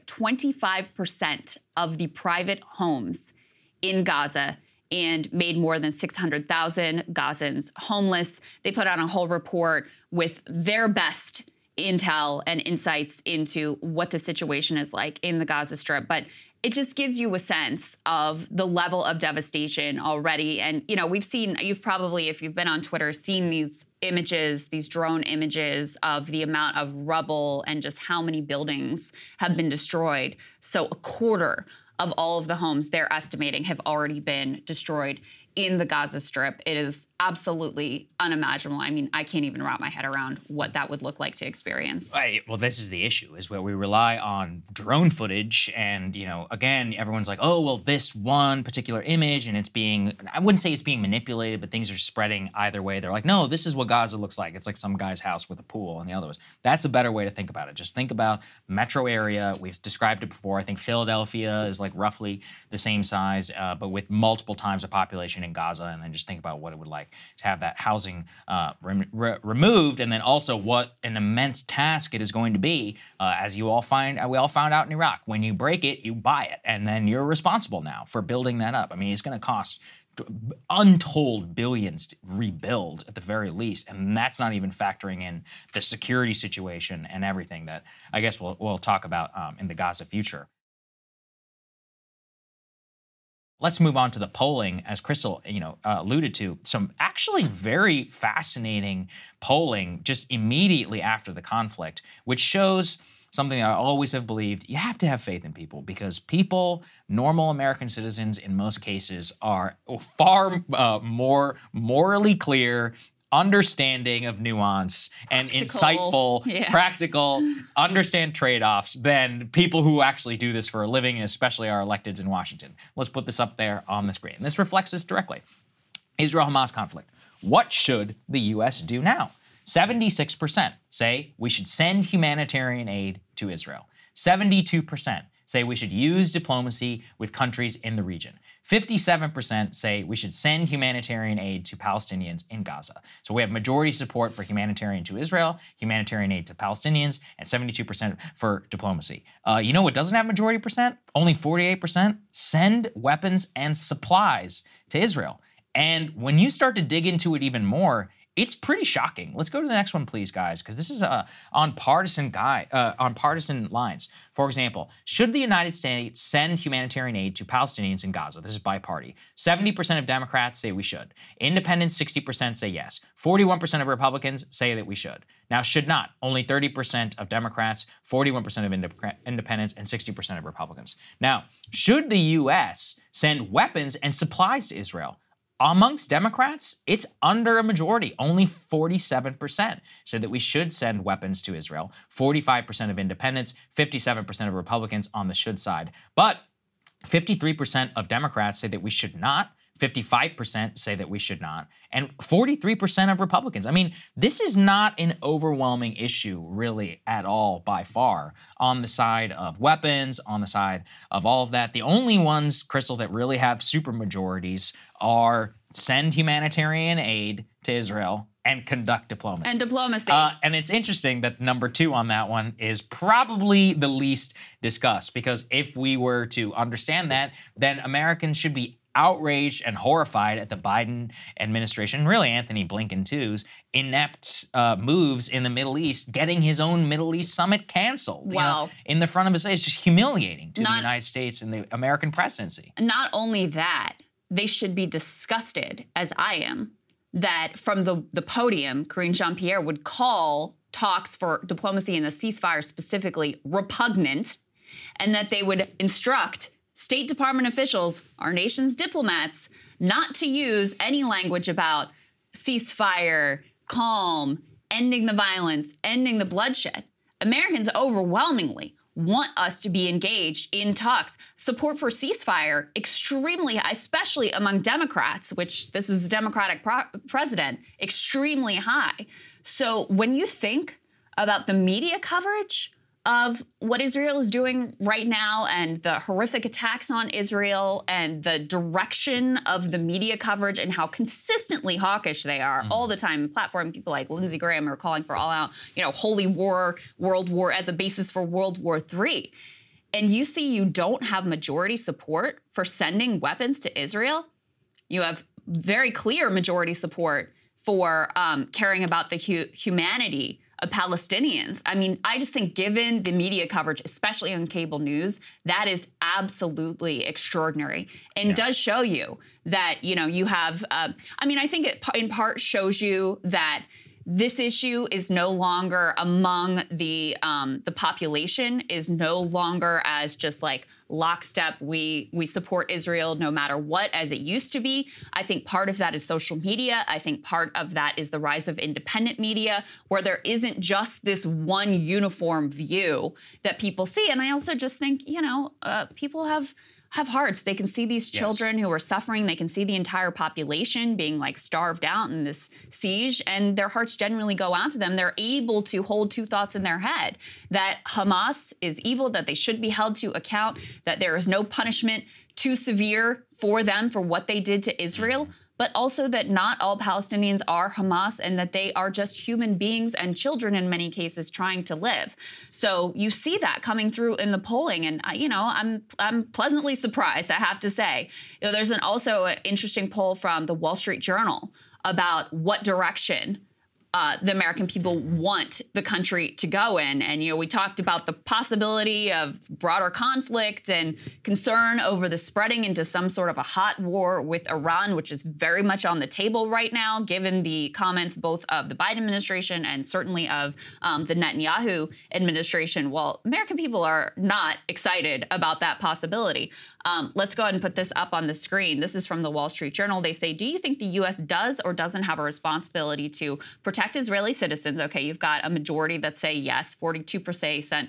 25% of the private homes in Gaza and made more than 600,000 Gazans homeless. They put out a whole report with their best intel and insights into what the situation is like in the Gaza Strip. But it just gives you a sense of the level of devastation already. And, you know, you've probably, if you've been on Twitter, seen these images, these drone images of the amount of rubble and just how many buildings have been destroyed. So a quarter of all of the homes they're estimating have already been destroyed in the Gaza Strip. It is absolutely unimaginable. I mean, I can't even wrap my head around what that would look like to experience. Right. Well, this is the issue, is where we rely on drone footage. And, you know, again, everyone's like, oh, well, this one particular image, and it's being, I wouldn't say it's being manipulated, but things are spreading either way. They're like, no, this is what Gaza looks like. It's like some guy's house with a pool, and the other was. That's a better way to think about it. Just think about metro area. We've described it before. I think Philadelphia is like roughly the same size, but with multiple times the population in Gaza. And then just think about what it would like to have that housing removed, and then also what an immense task it is going to be, as we all found out in Iraq. When you break it, you buy it, and then you're responsible now for building that up. I mean, it's going to cost untold billions to rebuild at the very least, and that's not even factoring in the security situation and everything that I guess we'll talk about in the Gaza future. Let's move on to the polling, as Crystal, alluded to. Some actually very fascinating polling just immediately after the conflict, which shows something I always have believed. You have to have faith in people, because people, normal American citizens in most cases, are far more morally clear, understanding of nuance, and insightful, practical, understand trade-offs than people who actually do this for a living, and especially our electeds in Washington. Let's put this up there on the screen. This reflects this directly. Israel-Hamas conflict. What should the U.S. do now? 76% say we should send humanitarian aid to Israel. 72% say we should use diplomacy with countries in the region. 57% say we should send humanitarian aid to Palestinians in Gaza. So we have majority support for humanitarian to Israel, humanitarian aid to Palestinians, and 72% for diplomacy. You know what doesn't have majority percent? Only 48%. Send weapons and supplies to Israel. And when you start to dig into it even more, It's pretty shocking. Let's go to the next one, please, guys, because this is on partisan lines. For example, should the United States send humanitarian aid to Palestinians in Gaza? This is by party. 70% of Democrats say we should. Independents, 60% say yes. 41% of Republicans say that we should. Now, should not. Only 30% of Democrats, 41% of independents, and 60% of Republicans. Now, should the U.S. send weapons and supplies to Israel? Amongst Democrats, it's under a majority. Only 47% said that we should send weapons to Israel. 45% of independents, 57% of Republicans on the should side. But 53% of Democrats say that we should not. 55% say that we should not, and 43% of Republicans. I mean, this is not an overwhelming issue really at all by far on the side of weapons, on the side of all of that. The only ones, Crystal, that really have supermajorities are send humanitarian aid to Israel and conduct diplomacy. And diplomacy. And it's interesting that number 2 on that one is probably the least discussed, because if we were to understand that, then Americans should be outraged and horrified at the Biden administration, really Anthony Blinken too's, inept moves in the Middle East, getting his own Middle East summit canceled. Wow. You know, in the front of his face. It's just humiliating to the United States and the American presidency. Not only that, they should be disgusted, as I am, that from the podium, Karine Jean-Pierre would call talks for diplomacy and a ceasefire specifically repugnant, and that they would instruct State Department officials, our nation's diplomats, not to use any language about ceasefire, calm, ending the violence, ending the bloodshed. Americans overwhelmingly want us to be engaged in talks. Support for ceasefire extremely high, especially among Democrats, which this is a Democratic president, extremely high. So when you think about the media coverage of what Israel is doing right now and the horrific attacks on Israel and the direction of the media coverage and how consistently hawkish they are all the time. Platform people like Lindsey Graham are calling for all out, holy war, world war as a basis for World War III. And you see you don't have majority support for sending weapons to Israel. You have very clear majority support for caring about the humanity of Palestinians. I mean, I just think given the media coverage, especially on cable news, that is absolutely extraordinary and does show you that, you have, I think it in part shows you that this issue is no longer among the population, is no longer as just like lockstep, we support Israel no matter what, as it used to be. I think part of that is social media. I think part of that is the rise of independent media, where there isn't just this one uniform view that people see. And I also just think, people have hearts. They can see these children who are suffering. They can see the entire population being like starved out in this siege, and their hearts genuinely go out to them. They're able to hold 2 thoughts in their head: that Hamas is evil, that they should be held to account, that there is no punishment too severe for them for what they did to Israel, but also that not all Palestinians are Hamas and that they are just human beings and children in many cases trying to live. So you see that coming through in the polling, and I'm pleasantly surprised, I have to say. There's also an interesting poll from the Wall Street Journal about what direction the American people want the country to go in. And, we talked about the possibility of broader conflict and concern over the spreading into some sort of a hot war with Iran, which is very much on the table right now, given the comments both of the Biden administration and certainly of the Netanyahu administration. Well, American people are not excited about that possibility. Let's go ahead and put this up on the screen. This is from the Wall Street Journal. They say, do you think the U.S. does or doesn't have a responsibility to protect Israeli citizens? Okay, you've got a majority that say yes, 42%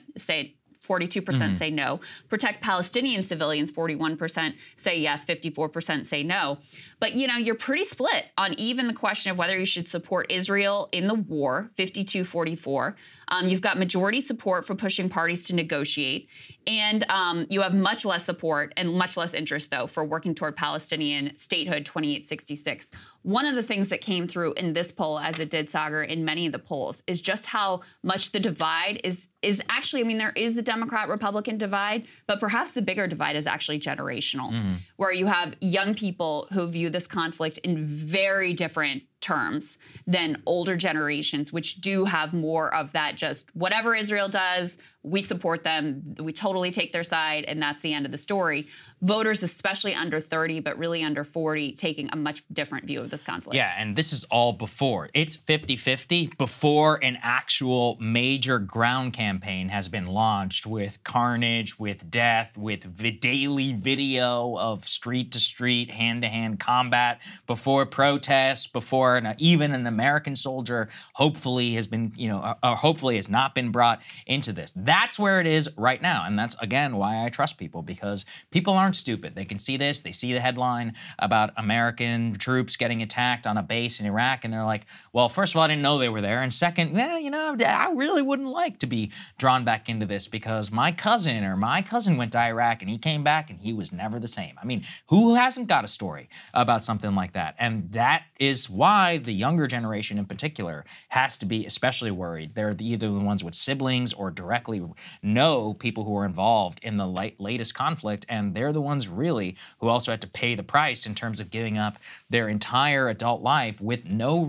say no. Protect Palestinian civilians, 41% say yes, 54% say no. But, you're pretty split on even the question of whether you should support Israel in the war, 52-44. You've got majority support for pushing parties to negotiate. And you have much less support and much less interest, though, for working toward Palestinian statehood, 28-66. One of the things that came through in this poll, as it did, Sagar, in many of the polls, is just how much the divide is actually, there is a Democrat-Republican divide, but perhaps the bigger divide is actually generational, where you have young people who view this conflict in very different terms than older generations, which do have more of that just whatever Israel does, we support them, we totally take their side, and that's the end of the story. Voters, especially under 30, but really under 40, taking a much different view of this conflict. Yeah, and this is all before. It's 50-50 before an actual major ground campaign has been launched with carnage, with death, with daily video of street-to-street, hand-to-hand combat, before protests, before even an American soldier hopefully has been, hopefully has not been brought into this. That's where it is right now, and that's, again, why I trust people, because people aren't stupid. They can see this. They see the headline about American troops getting attacked on a base in Iraq, and they're like, well, first of all, I didn't know they were there, and second, I really wouldn't like to be drawn back into this because my cousin went to Iraq, and he came back, and he was never the same. I mean, who hasn't got a story about something like that? And that is why the younger generation in particular has to be especially worried. They're either the ones with siblings or directly know people who are involved in the latest conflict, and they're the ones really who also had to pay the price in terms of giving up their entire adult life with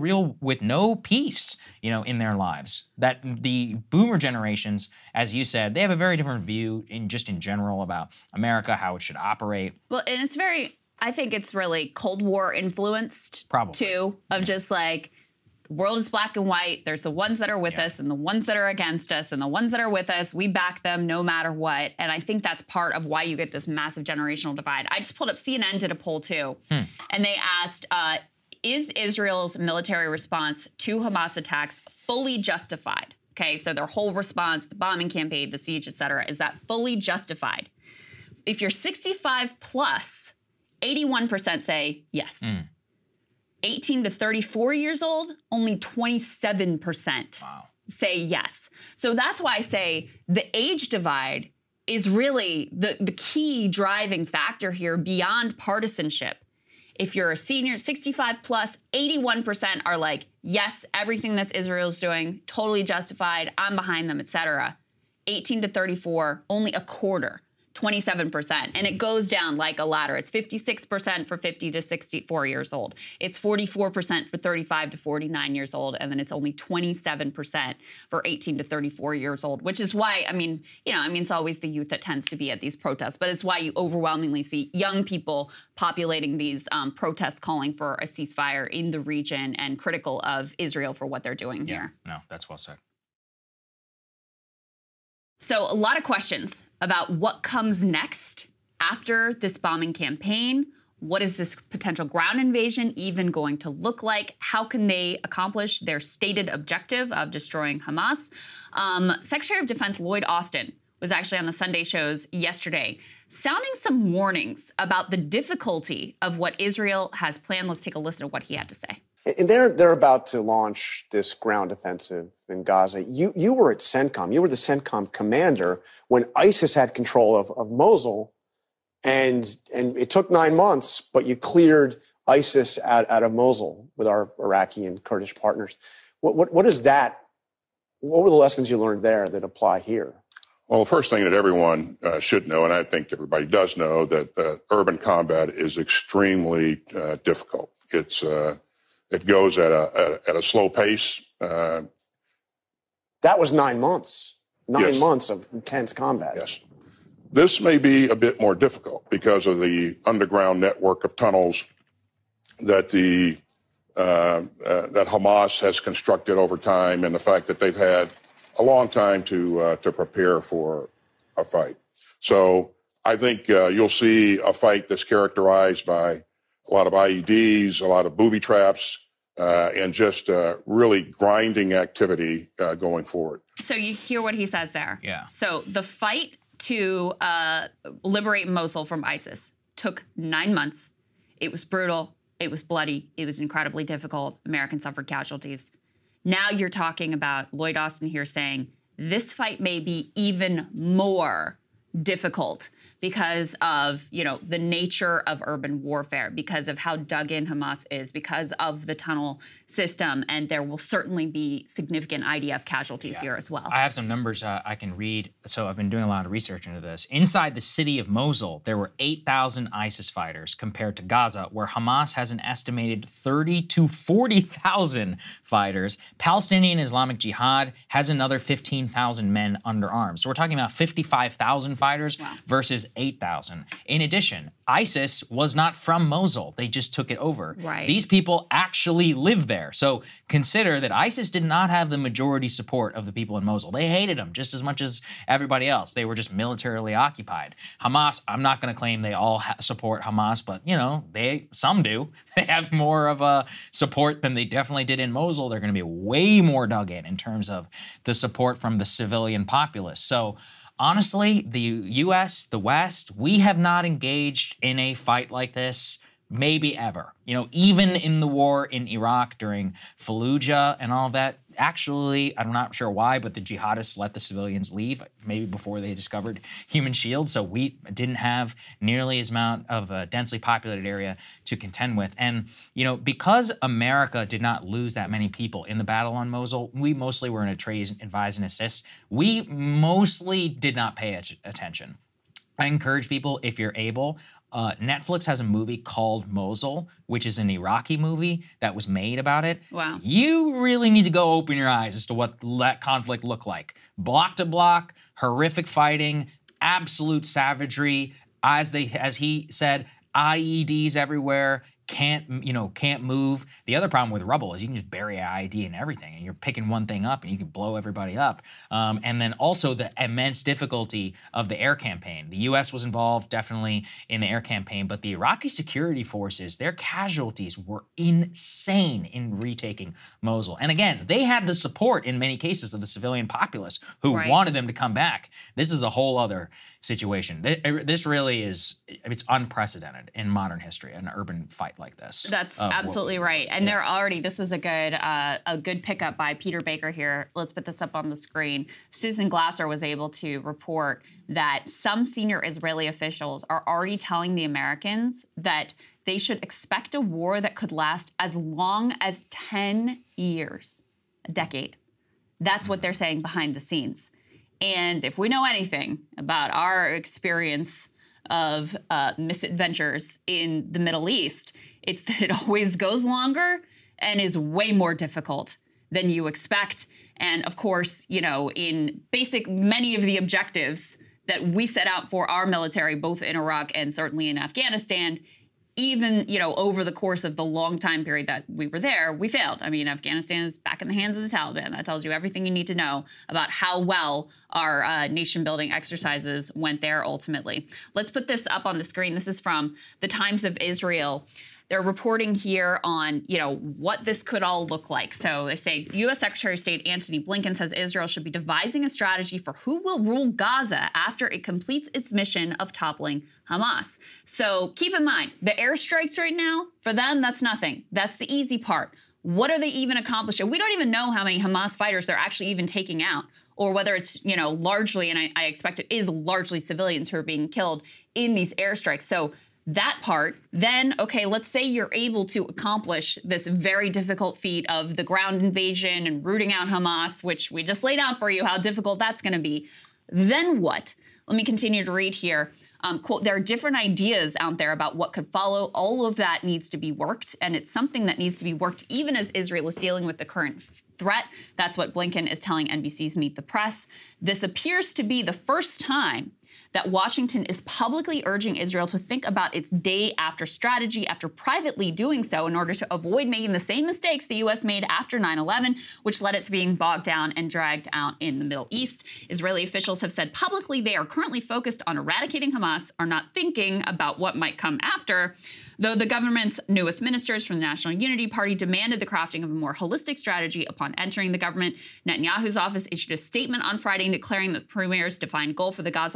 no peace, in their lives. That the boomer generations, as you said, they have a very different view in general about America, how it should operate. Well, and I think it's really Cold War influenced, probably, too, of just like, the world is black and white. There's the ones that are with us and the ones that are against us, and the ones that are with us, we back them no matter what. And I think that's part of why you get this massive generational divide. I just pulled up, CNN did a poll too, and they asked, is Israel's military response to Hamas attacks fully justified? Okay, so their whole response, the bombing campaign, the siege, et cetera, is that fully justified? If you're 65 plus, 81% say yes. 18 to 34 years old, only 27% say yes. So that's why I say the age divide is really the key driving factor here beyond partisanship. If you're a senior, 65 plus, 81% are like, yes, everything that Israel's doing, totally justified, I'm behind them, et cetera. 18 to 34, only a quarter. 27%. And it goes down like a ladder. It's 56% for 50 to 64 years old. It's 44% for 35 to 49 years old. And then it's only 27% for 18 to 34 years old, which is why, it's always the youth that tends to be at these protests, but it's why you overwhelmingly see young people populating these protests calling for a ceasefire in the region and critical of Israel for what they're doing here. No, that's well said. So a lot of questions about what comes next after this bombing campaign. What is this potential ground invasion even going to look like? How can they accomplish their stated objective of destroying Hamas? Secretary of Defense Lloyd Austin was actually on the Sunday shows yesterday, sounding some warnings about the difficulty of what Israel has planned. Let's take a listen to what he had to say. And they're about to launch this ground offensive in Gaza. You were at CENTCOM. You were the CENTCOM commander when ISIS had control of Mosul, and it took 9 months, but you cleared ISIS out of Mosul with our Iraqi and Kurdish partners. What is that? What were the lessons you learned there that apply here? Well, the first thing that everyone should know, and I think everybody does know, that urban combat is extremely difficult. It goes at a slow pace. That was 9 months. Nine months of intense combat. Yes. This may be a bit more difficult because of the underground network of tunnels that that Hamas has constructed over time, and the fact that they've had a long time to prepare for a fight. So I think you'll see a fight that's characterized by a lot of IEDs, a lot of booby traps, and just really grinding activity going forward. So you hear what he says there. Yeah. So the fight to liberate Mosul from ISIS took 9 months. It was brutal. It was bloody. It was incredibly difficult. Americans suffered casualties. Now you're talking about Lloyd Austin here saying this fight may be even more difficult because of, the nature of urban warfare, because of how dug in Hamas is, because of the tunnel system, and there will certainly be significant IDF casualties here as well. I have some numbers I can read. So I've been doing a lot of research into this. Inside the city of Mosul, there were 8,000 ISIS fighters compared to Gaza, where Hamas has an estimated 30 to 40,000 fighters. Palestinian Islamic Jihad has another 15,000 men under arms. So we're talking about 55,000 fighters versus 8,000. In addition, ISIS was not from Mosul. They just took it over. Right. These people actually live there. So consider that ISIS did not have the majority support of the people in Mosul. They hated them just as much as everybody else. They were just militarily occupied. Hamas, I'm not going to claim they all support Hamas, but, some do. They have more of a support than they definitely did in Mosul. They're going to be way more dug in terms of the support from the civilian populace. So honestly, the U.S., the West, we have not engaged in a fight like this maybe ever. Even in the war in Iraq during Fallujah and all of that, actually, I'm not sure why, but the jihadists let the civilians leave, maybe before they discovered human shields. So we didn't have nearly as amount of a densely populated area to contend with. And, because America did not lose that many people in the battle on Mosul, we mostly were in a trade, advise, and assist. We mostly did not pay attention. I encourage people, if you're able, Netflix has a movie called Mosul, which is an Iraqi movie that was made about it. Wow. You really need to go open your eyes as to what that conflict looked like. Block to block, horrific fighting, absolute savagery. As he said, IEDs everywhere. Can't move. The other problem with rubble is you can just bury an IED in everything, and you're picking one thing up and you can blow everybody up. And then also the immense difficulty of the air campaign. The U.S. was involved definitely in the air campaign, but the Iraqi security forces, their casualties were insane in retaking Mosul. And again, they had the support in many cases of the civilian populace who wanted them to come back. This is a whole other situation. This really is, it's unprecedented in modern history, an urban fight like this. That's absolutely right. And they're already, this was a good pickup by Peter Baker here. Let's put this up on the screen. Susan Glasser was able to report that some senior Israeli officials are already telling the Americans that they should expect a war that could last as long as 10 years, a decade. That's what they're saying behind the scenes. And if we know anything about our experience of misadventures in the Middle East, it's that it always goes longer and is way more difficult than you expect. And of course, in many of the objectives that we set out for our military, both in Iraq and certainly in Afghanistan, even, over the course of the long time period that we were there, we failed. I mean, Afghanistan is back in the hands of the Taliban. That tells you everything you need to know about how well our nation-building exercises went there ultimately. Let's put this up on the screen. This is from the Times of Israel. They're reporting here on, what this could all look like. So they say U.S. Secretary of State Antony Blinken says Israel should be devising a strategy for who will rule Gaza after it completes its mission of toppling Hamas. So keep in mind, the airstrikes right now, for them, that's nothing. That's the easy part. What are they even accomplishing? We don't even know how many Hamas fighters they're actually even taking out, or whether it's, largely, and I expect it is largely civilians who are being killed in these airstrikes. So that part, then, okay, let's say you're able to accomplish this very difficult feat of the ground invasion and rooting out Hamas, which we just laid out for you how difficult that's going to be. Then what? Let me continue to read here. Quote, there are different ideas out there about what could follow. All of that needs to be worked, and it's something that needs to be worked even as Israel is dealing with the current threat. That's what Blinken is telling NBC's Meet the Press. This appears to be the first time that Washington is publicly urging Israel to think about its day-after strategy after privately doing so in order to avoid making the same mistakes the U.S. made after 9/11, which led it to being bogged down and dragged out in the Middle East. Israeli officials have said publicly they are currently focused on eradicating Hamas, are not thinking about what might come after. Though the government's newest ministers from the National Unity Party demanded the crafting of a more holistic strategy upon entering the government, Netanyahu's office issued a statement on Friday declaring that the premier's defined goal for the Gaza war is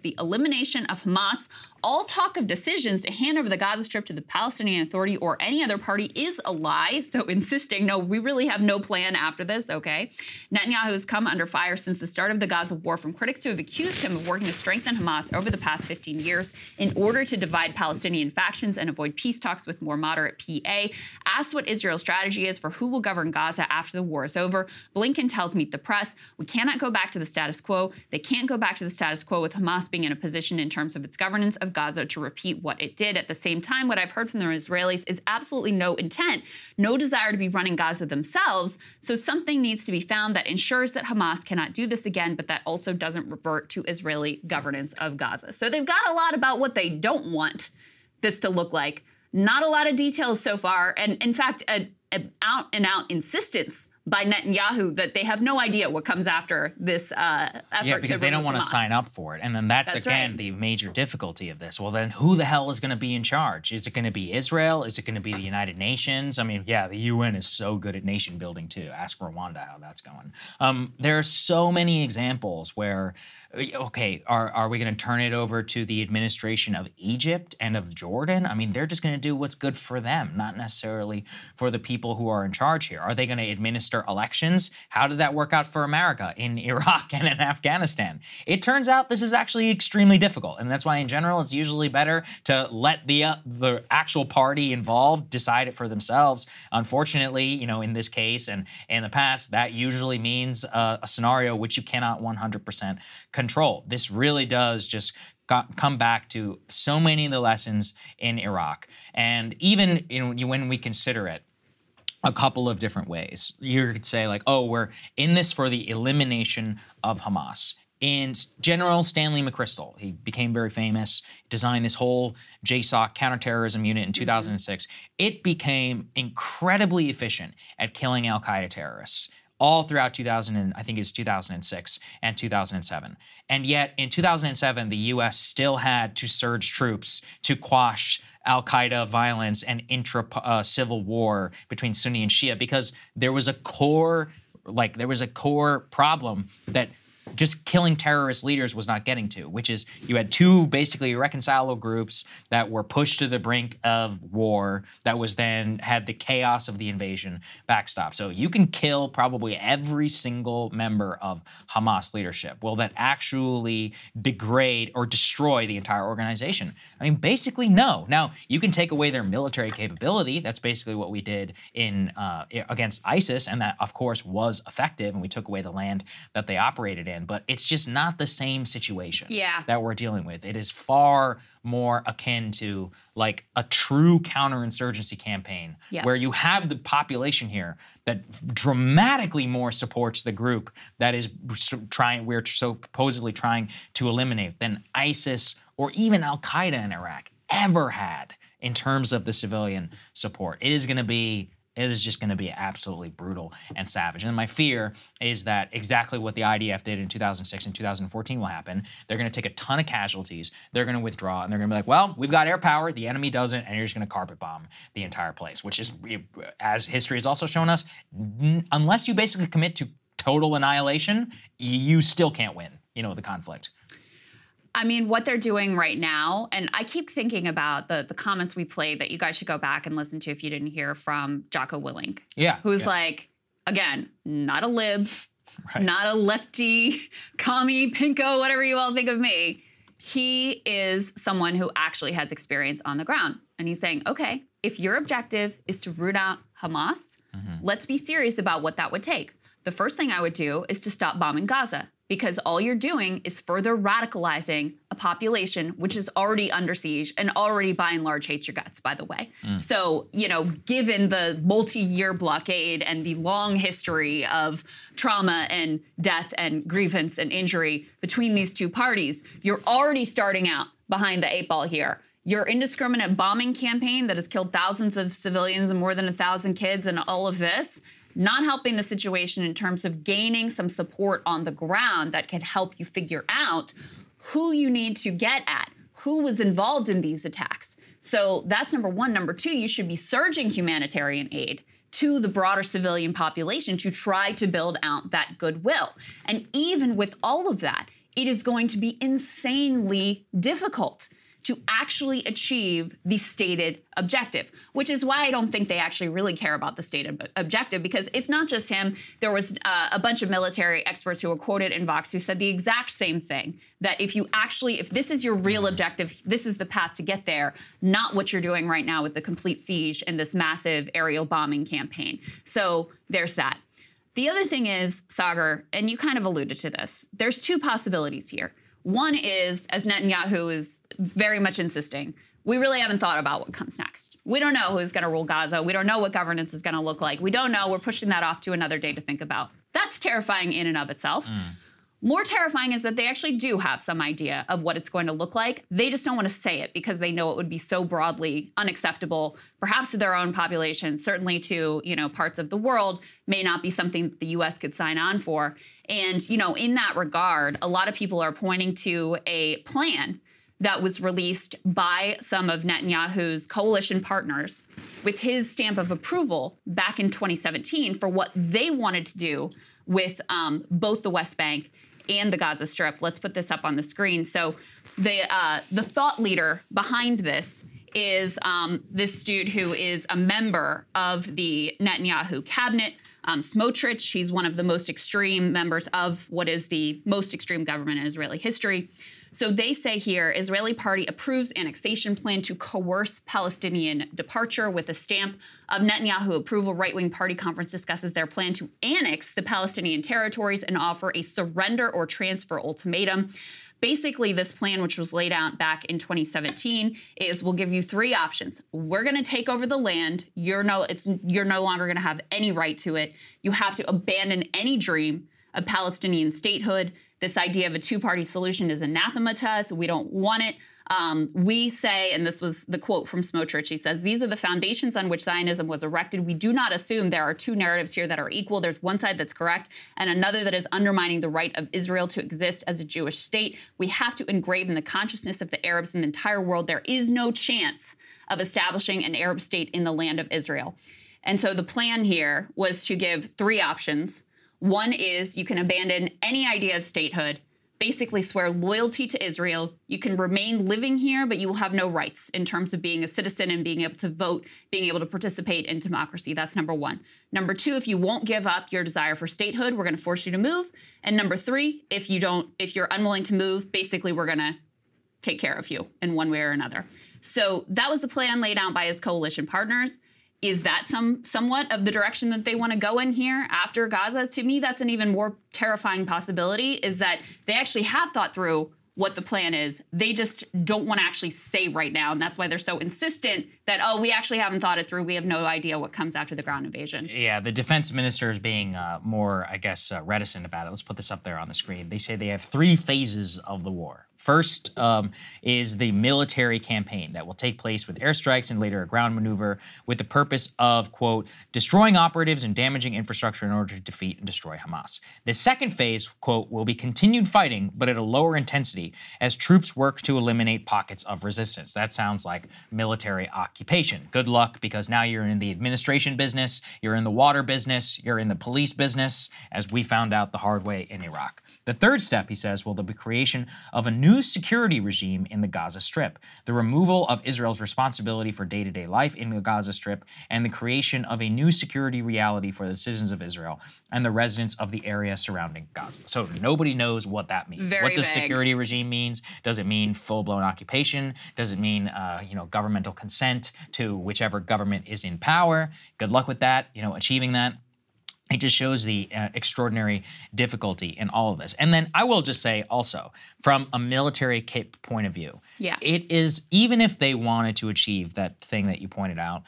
the elimination of Hamas. All talk of decisions to hand over the Gaza Strip to the Palestinian Authority or any other party is a lie. So insisting, no, we really have no plan after this, okay? Netanyahu has come under fire since the start of the Gaza war from critics who have accused him of working to strengthen Hamas over the past 15 years in order to divide Palestinian factions and avoid peace talks with more moderate PA. Asked what Israel's strategy is for who will govern Gaza after the war is over, Blinken tells Meet the Press, we cannot go back to the status quo. They can't go back to the status quo with Hamas being in a position in terms of its governance of Gaza to repeat what it did. At the same time, what I've heard from the Israelis is absolutely no intent, no desire to be running Gaza themselves. So something needs to be found that ensures that Hamas cannot do this again, but that also doesn't revert to Israeli governance of Gaza. So they've got a lot about what they don't want this to look like. Not a lot of details so far. And in fact, an out-and-out insistence by Netanyahu that they have no idea what comes after this effort. Yeah, because they don't want to sign up for it. And then that's again, right, the major difficulty of this. Well, then who the hell is going to be in charge? Is it going to be Israel? Is it going to be the United Nations? I mean, yeah, the UN is so good at nation building too. Ask Rwanda how that's going. There are so many examples where, okay, are we going to turn it over to the administration of Egypt and of Jordan? I mean, they're just going to do what's good for them, not necessarily for the people who are in charge here. Are they going to administer elections? How did that work out for America in Iraq and in Afghanistan? It turns out this is actually extremely difficult, and that's why in general it's usually better to let the actual party involved decide it for themselves. Unfortunately, you know, in this case and in the past, that usually means a scenario which you cannot 100% control. This really does just come back to so many of the lessons in Iraq, and even when we consider it a couple of different ways. You could say like, oh, we're in this for the elimination of Hamas. In General Stanley McChrystal, he became very famous, designed this whole JSOC counterterrorism unit in 2006. It became incredibly efficient at killing al-Qaeda terrorists all throughout 2006 and 2007. And yet in 2007, the U.S. still had to surge troops to quash al-Qaeda violence and intra-civil war between Sunni and Shia because there was a core problem that just killing terrorist leaders was not getting to, which is you had two basically irreconcilable groups that were pushed to the brink of war that was then had the chaos of the invasion backstop. So you can kill probably every single member of Hamas leadership. Will that actually degrade or destroy the entire organization? I mean, basically, no. Now, you can take away their military capability. That's basically what we did in against ISIS, and that, of course, was effective, and we took away the land that they operated in. But it's just not the same situation that we're dealing with. It is far more akin to like a true counterinsurgency campaign where you have the population here that dramatically more supports the group that is we're supposedly trying to eliminate than ISIS or even al-Qaeda in Iraq ever had in terms of the civilian support. It is just going to be absolutely brutal and savage. And my fear is that exactly what the IDF did in 2006 and 2014 will happen. They're going to take a ton of casualties. They're going to withdraw, and they're going to be like, well, we've got air power. The enemy doesn't, and you're just going to carpet bomb the entire place, which is, as history has also shown us, unless you basically commit to total annihilation, you still can't win, the conflict. I mean, what they're doing right now, and I keep thinking about the comments we played that you guys should go back and listen to if you didn't hear from Jocko Willink. Who's like, again, not a lib, not a lefty, commie, pinko, whatever you all think of me. He is someone who actually has experience on the ground. And he's saying, okay, if your objective is to root out Hamas, let's be serious about what that would take. The first thing I would do is to stop bombing Gaza, because all you're doing is further radicalizing a population which is already under siege and already by and large hates your guts, by the way. So, given the multi-year blockade and the long history of trauma and death and grievance and injury between these two parties, you're already starting out behind the eight ball here. Your indiscriminate bombing campaign that has killed thousands of civilians and more than 1,000 kids and all of this, not helping the situation in terms of gaining some support on the ground that can help you figure out who you need to get at, who was involved in these attacks. So that's number one. Number two, you should be surging humanitarian aid to the broader civilian population to try to build out that goodwill. And even with all of that, it is going to be insanely difficult to actually achieve the stated objective, which is why I don't think they actually really care about the stated objective, because it's not just him. There was a bunch of military experts who were quoted in Vox who said the exact same thing, that if this is your real objective, this is the path to get there, not what you're doing right now with the complete siege and this massive aerial bombing campaign. So there's that. The other thing is, Saagar, and you kind of alluded to this, there's two possibilities here. One is, as Netanyahu is very much insisting, we really haven't thought about what comes next. We don't know who's going to rule Gaza. We don't know what governance is going to look like. We don't know. We're pushing that off to another day to think about. That's terrifying in and of itself. More terrifying is that they actually do have some idea of what it's going to look like. They just don't want to say it because they know it would be so broadly unacceptable, perhaps to their own population, certainly to, parts of the world, may not be something that the U.S. could sign on for. And, in that regard, a lot of people are pointing to a plan that was released by some of Netanyahu's coalition partners with his stamp of approval back in 2017 for what they wanted to do with both the West Bank and the Gaza Strip. Let's put this up on the screen. So the thought leader behind this is this dude who is a member of the Netanyahu cabinet, Smotrich. He's one of the most extreme members of what is the most extreme government in Israeli history. So they say here, Israeli party approves annexation plan to coerce Palestinian departure with a stamp of Netanyahu approval. Right-wing party conference discusses their plan to annex the Palestinian territories and offer a surrender or transfer ultimatum. Basically, this plan, which was laid out back in 2017, is we'll give you three options. We're going to take over the land. You're no longer going to have any right to it. You have to abandon any dream of Palestinian statehood. This idea of a two-party solution is anathema to us. We don't want it. We say, and this was the quote from Smotrich, he says, these are the foundations on which Zionism was erected. We do not assume there are two narratives here that are equal. There's one side that's correct and another that is undermining the right of Israel to exist as a Jewish state. We have to engrave in the consciousness of the Arabs in the entire world there is no chance of establishing an Arab state in the land of Israel. And so the plan here was to give three options. One is you can abandon any idea of statehood, basically swear loyalty to Israel. You can remain living here, but you will have no rights in terms of being a citizen and being able to vote, being able to participate in democracy. That's number one. Number two, if you won't give up your desire for statehood, we're going to force you to move. And number three, if you're unwilling to move, basically we're going to take care of you in one way or another. So that was the plan laid out by his coalition partners. Is that somewhat of the direction that they want to go in here after Gaza? To me, that's an even more terrifying possibility, is that they actually have thought through what the plan is. They just don't want to actually say right now. And that's why they're so insistent that, we actually haven't thought it through. We have no idea what comes after the ground invasion. Yeah, the defense minister is being more, reticent about it. Let's put this up there on the screen. They say they have three phases of the war. First is the military campaign that will take place with airstrikes and later a ground maneuver with the purpose of, quote, destroying operatives and damaging infrastructure in order to defeat and destroy Hamas. The second phase, quote, will be continued fighting, but at a lower intensity as troops work to eliminate pockets of resistance. That sounds like military occupation. Good luck, because now you're in the administration business, you're in the water business, you're in the police business, as we found out the hard way in Iraq. The third step, he says, will be the creation of a new security regime in the Gaza Strip, the removal of Israel's responsibility for day-to-day life in the Gaza Strip, and the creation of a new security reality for the citizens of Israel and the residents of the area surrounding Gaza. So nobody knows what that means. Very what the vague. Security regime means. Does it mean full-blown occupation? Does it mean, governmental consent to whichever government is in power? Good luck with that, achieving that. It just shows the extraordinary difficulty in all of this. And then I will just say also, from a military point of view, it is, even if they wanted to achieve that thing that you pointed out,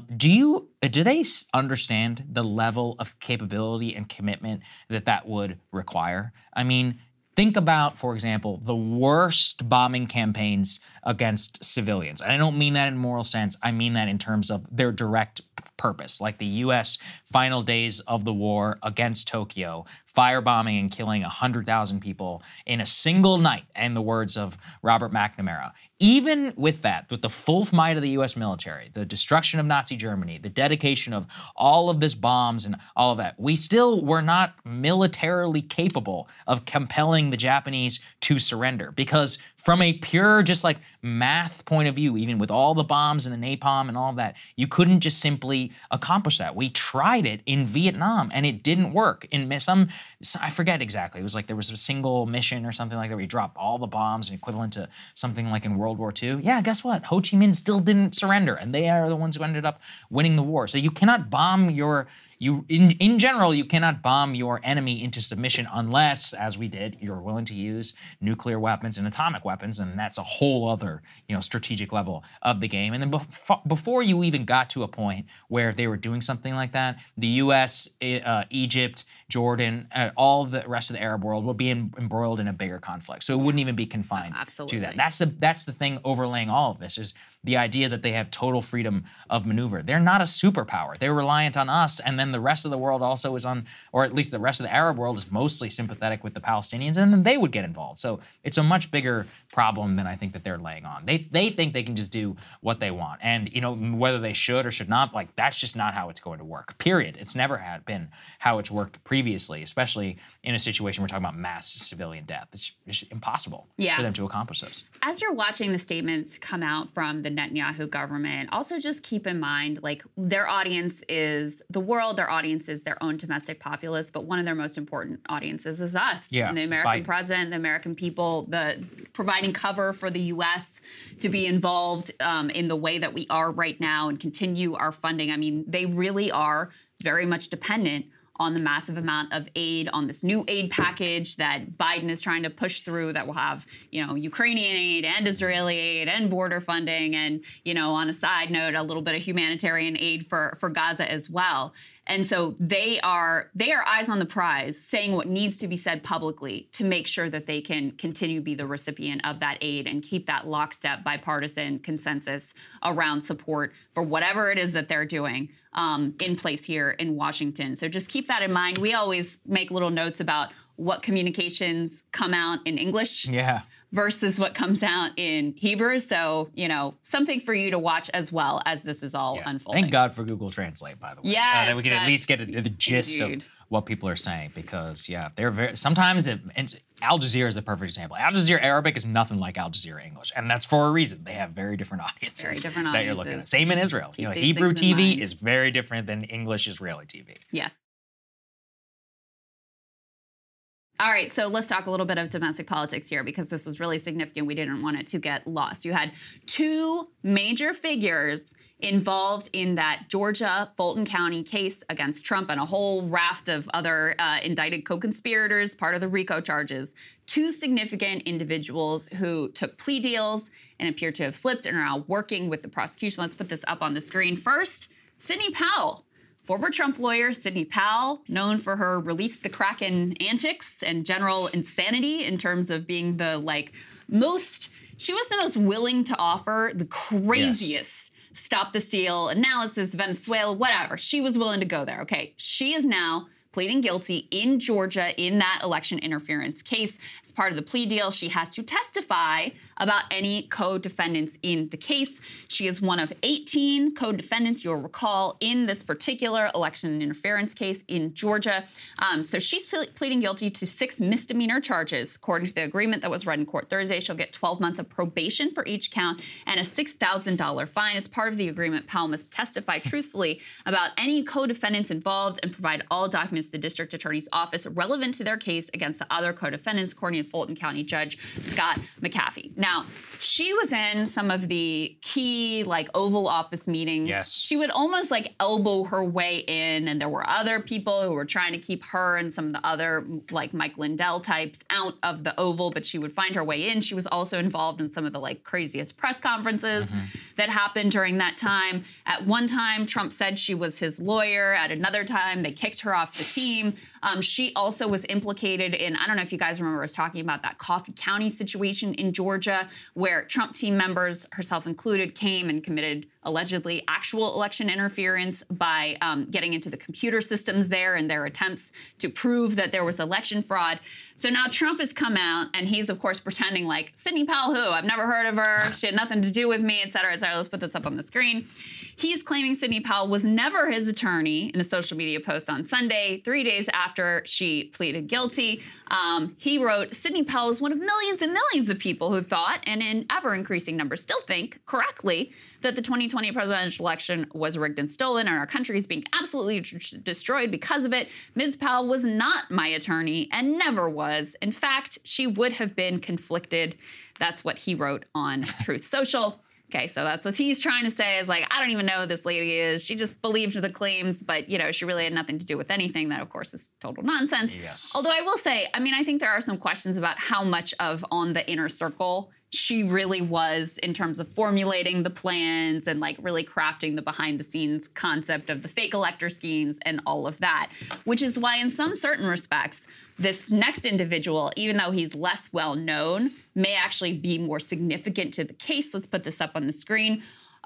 do they understand the level of capability and commitment that would require? I mean, think about, for example, the worst bombing campaigns against civilians. And I don't mean that in a moral sense. I mean that in terms of their direct purpose, like the U.S. final days of the war against Tokyo, firebombing and killing 100,000 people in a single night, in the words of Robert McNamara. Even with that, with the full might of the U.S. military, the destruction of Nazi Germany, the dedication of all of this bombs and all of that, we still were not militarily capable of compelling wanting the Japanese to surrender. Because from a pure just like math point of view, even with all the bombs and the napalm and all that, you couldn't just simply accomplish that. We tried it in Vietnam and it didn't work. In some, I forget exactly, it was like there was a single mission or something like that where you dropped all the bombs and equivalent to something like in World War II. Yeah, guess what? Ho Chi Minh still didn't surrender, and they are the ones who ended up winning the war. So you cannot bomb in general, you cannot bomb your enemy into submission unless, as we did, you're willing to use nuclear weapons and atomic weapons, and that's a whole other, strategic level of the game. And then before you even got to a point where they were doing something like that, the U.S., Egypt, Jordan, all the rest of the Arab world would be embroiled in a bigger conflict. So it wouldn't even be confined to that. That's the thing overlaying all of this is the idea that they have total freedom of maneuver. They're not a superpower. They're reliant on us, and then the rest of the world also is on, or at least the rest of the Arab world is mostly sympathetic with the Palestinians, and then they would get involved. So it's a much bigger problem than I think that they're laying on. They think they can just do what they want, and whether they should or should not, like that's just not how it's going to work. Period. It's never been how it's worked previously, especially in a situation we're talking about mass civilian death. It's impossible for them to accomplish this. As you're watching the statements come out from the Netanyahu government, also just keep in mind, like, their audience is the world, their audience is their own domestic populace, but one of their most important audiences is us, the American president, the American people, the providing cover for the U.S. to be involved in the way that we are right now and continue our funding. I mean, they really are very much dependent on the massive amount of aid, on this new aid package that Biden is trying to push through that will have, Ukrainian aid and Israeli aid and border funding and, on a side note, a little bit of humanitarian aid for Gaza as well. And so they are eyes on the prize, saying what needs to be said publicly to make sure that they can continue to be the recipient of that aid and keep that lockstep bipartisan consensus around support for whatever it is that they're doing in place here in Washington. So just keep that in mind. We always make little notes about what communications come out in English versus what comes out in Hebrew. So, something for you to watch as well as this is all unfolding. Thank God for Google Translate, by the way. Yes. That we can at least get the gist of what people are saying because, they're sometimes Al Jazeera is the perfect example. Al Jazeera Arabic is nothing like Al Jazeera English, and that's for a reason. They have very different audiences that you're looking at. Same in Israel. Hebrew TV is very different than English Israeli TV. Yes. All right, so let's talk a little bit of domestic politics here because this was really significant. We didn't want it to get lost. You had two major figures involved in that Georgia Fulton County case against Trump and a whole raft of other indicted co-conspirators, part of the RICO charges. Two significant individuals who took plea deals and appear to have flipped and are now working with the prosecution. Let's put this up on the screen. First, Sidney Powell. Former Trump lawyer Sidney Powell, known for her release the Kraken antics and general insanity in terms of being she was the most willing to offer the craziest stop the steal analysis, Venezuela, whatever. She was willing to go there. Okay, she is now pleading guilty in Georgia in that election interference case. As part of the plea deal, she has to testify about any co-defendants in the case. She is one of 18 co-defendants, you'll recall, in this particular election interference case in Georgia. So she's pleading guilty to 6 misdemeanor charges. According to the agreement that was read in court Thursday, she'll get 12 months of probation for each count and a $6,000 fine. As part of the agreement, Powell must testify truthfully about any co-defendants involved and provide all documents to the district attorney's office relevant to their case against the other co-defendants, according to Fulton County Judge Scott McAfee. Now, she was in some of the key, Oval Office meetings. Yes. She would almost, elbow her way in, and there were other people who were trying to keep her and some of the other, Mike Lindell types out of the Oval, but she would find her way in. She was also involved in some of the, craziest press conferences that happened during that time. At one time, Trump said she was his lawyer. At another time, they kicked her off the team. She also was implicated in, I don't know if you guys remember us talking about that Coffee County situation in Georgia, where Trump team members, herself included, came and committed allegedly actual election interference by getting into the computer systems there and their attempts to prove that there was election fraud. So now Trump has come out, and he's, of course, pretending like, Sidney Powell who? I've never heard of her. She had nothing to do with me, et cetera, et cetera. Let's put this up on the screen. He's claiming Sidney Powell was never his attorney in a social media post on Sunday, 3 days after she pleaded guilty. He wrote, Sidney Powell is one of millions and millions of people who thought, and in ever-increasing numbers still think, correctly, that the 2020 presidential election was rigged and stolen, and our country is being absolutely destroyed because of it. Ms. Powell was not my attorney and never was. In fact, she would have been conflicted. That's what he wrote on Truth Social. Okay, so that's what he's trying to say is like, I don't even know who this lady is. She just believed the claims, but, you know, she really had nothing to do with anything. That, of course, is total nonsense. Yes. Although I will say, I mean, I think there are some questions about how much of on the inner circle she really was in terms of formulating the plans and like really crafting the behind the scenes concept of the fake elector schemes and all of that, which is why in some certain respects, this next individual, even though he's less well known, may actually be more significant to the case. Let's put this up on the screen.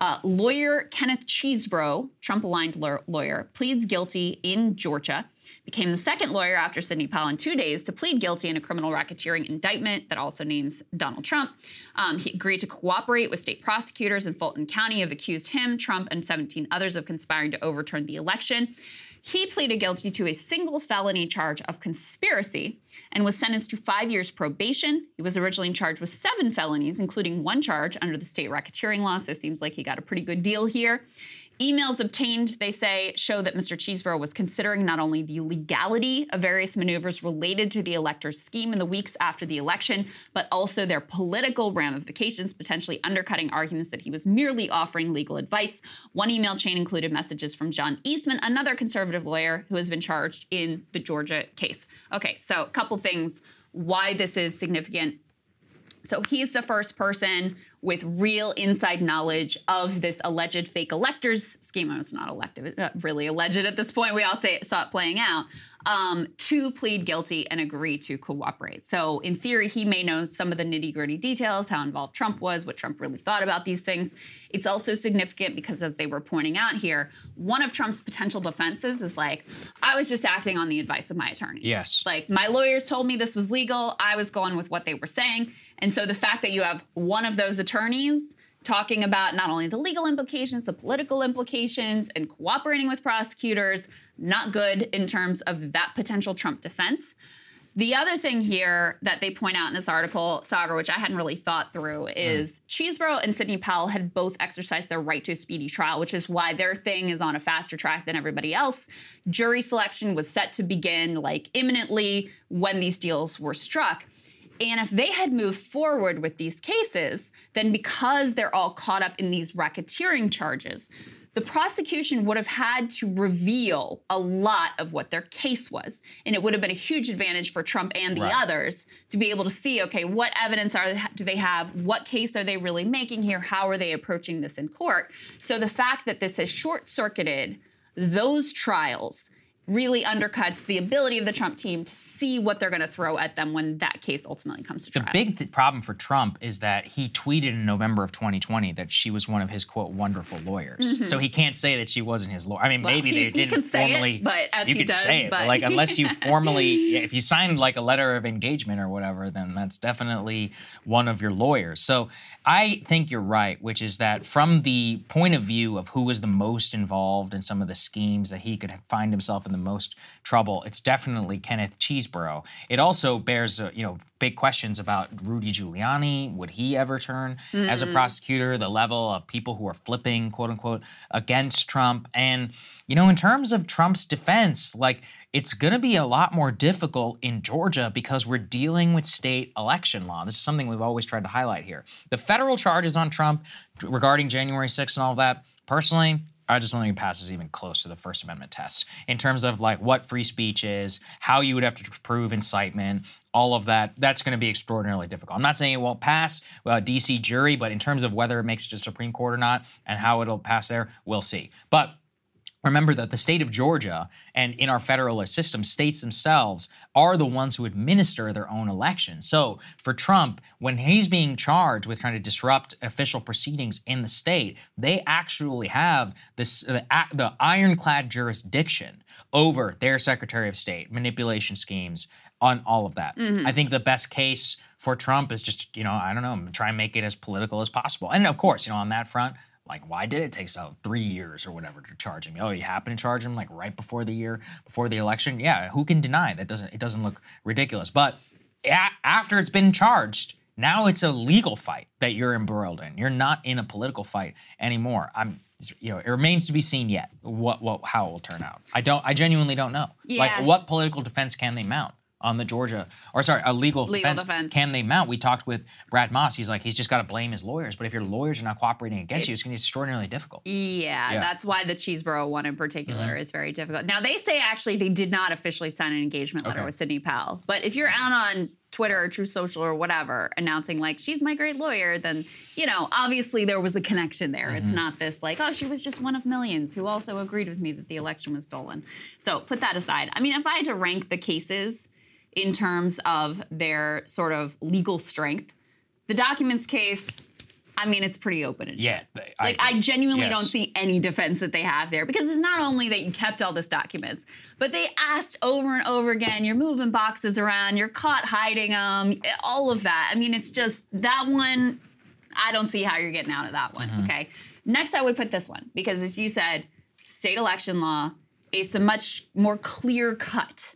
Lawyer Kenneth Chesebro, Trump-aligned lawyer, pleads guilty in Georgia, became the second lawyer after Sidney Powell in 2 days to plead guilty in a criminal racketeering indictment that also names Donald Trump. He agreed to cooperate with state prosecutors in Fulton County who accused him, Trump, and 17 others of conspiring to overturn the election. He pleaded guilty to a single felony charge of conspiracy and was sentenced to 5 years probation. He was originally charged with 7 felonies, including 1 charge under the state racketeering law, so it seems like he got a pretty good deal here. Emails obtained, they say, show that Mr. Chesebro was considering not only the legality of various maneuvers related to the electors' scheme in the weeks after the election, but also their political ramifications, potentially undercutting arguments that he was merely offering legal advice. One email chain included messages from John Eastman, another conservative lawyer who has been charged in the Georgia case. Okay, so a couple things why this is significant. So he's the first person with real inside knowledge of this alleged fake electors scheme. It's not really alleged at this point. We all saw it playing out. To plead guilty and agree to cooperate. So in theory, he may know some of the nitty-gritty details, how involved Trump was, what Trump really thought about these things. It's also significant because, as they were pointing out here, one of Trump's potential defenses is like, I was just acting on the advice of my attorneys. Yes. Like, my lawyers told me this was legal. I was going with what they were saying. And so the fact that you have one of those attorneys talking about not only the legal implications, the political implications, and cooperating with prosecutors, not good in terms of that potential Trump defense. The other thing here that they point out in this article, Sagar, which I hadn't really thought through, is Chesebro and Sidney Powell had both exercised their right to a speedy trial, which is why their thing is on a faster track than everybody else. Jury selection was set to begin like imminently when these deals were struck. And if they had moved forward with these cases, then because they're all caught up in these racketeering charges, the prosecution would have had to reveal a lot of what their case was. And it would have been a huge advantage for Trump and the others to be able to see, okay, what evidence do they have? What case are they really making here? How are they approaching this in court? So the fact that this has short-circuited those trials really undercuts the ability of the Trump team to see what they're going to throw at them when that case ultimately comes to trial. The big problem for Trump is that he tweeted in November of 2020 that she was one of his, quote, wonderful lawyers. Mm-hmm. So he can't say that she wasn't his lawyer. I mean, maybe they didn't formally. It, but as you he could does, say it, but like unless you formally, if you signed like a letter of engagement or whatever, then that's definitely one of your lawyers. So I think you're right, which is that from the point of view of who was the most involved in some of the schemes that he could find himself in the most trouble, it's definitely Kenneth Chesebro. It also bears, big questions about Rudy Giuliani. Would he ever turn as a prosecutor? The level of people who are flipping, quote unquote, against Trump. And, in terms of Trump's defense, like, it's going to be a lot more difficult in Georgia because we're dealing with state election law. This is something we've always tried to highlight here. The federal charges on Trump regarding January 6th and all of that, personally, I just don't think it passes even close to the First Amendment test in terms of like what free speech is, how you would have to prove incitement, all of that. That's going to be extraordinarily difficult. I'm not saying it won't pass D.C. jury, but in terms of whether it makes it to Supreme Court or not and how it'll pass there, we'll see. But remember that the state of Georgia and in our federalist system, states themselves are the ones who administer their own elections. So for Trump, when he's being charged with trying to disrupt official proceedings in the state, they actually have the ironclad jurisdiction over their Secretary of State, manipulation schemes, on all of that. I think the best case for Trump is just, I don't know, try and make it as political as possible. And of course, on that front, like, why did it take so 3 years or whatever to charge him? Oh, you happen to charge him like right before the election? Yeah, who can deny that? It doesn't look ridiculous. But after it's been charged, now it's a legal fight that you're embroiled in. You're not in a political fight anymore. It remains to be seen yet how it will turn out. I genuinely don't know. Yeah. Like, what political defense can they mount on the Georgia, a legal defense can they mount? We talked with Brad Moss. He's like, he's just got to blame his lawyers. But if your lawyers are not cooperating against you, it's going to be extraordinarily difficult. Yeah, that's why the Cheeseboro one in particular is very difficult. Now, they say actually they did not officially sign an engagement letter with Sidney Powell. But if you're out on Twitter or Truth Social or whatever announcing like, she's my great lawyer, then, obviously there was a connection there. It's not this like, oh, she was just one of millions who also agreed with me that the election was stolen. So put that aside. I mean, if I had to rank the cases in terms of their sort of legal strength, the documents case, I mean, it's pretty open and shut. I genuinely don't see any defense that they have there, because it's not only that you kept all these documents, but they asked over and over again, you're moving boxes around, you're caught hiding them, all of that. I mean, it's just that one, I don't see how you're getting out of that one, okay? Next, I would put this one, because as you said, state election law, it's a much more clear-cut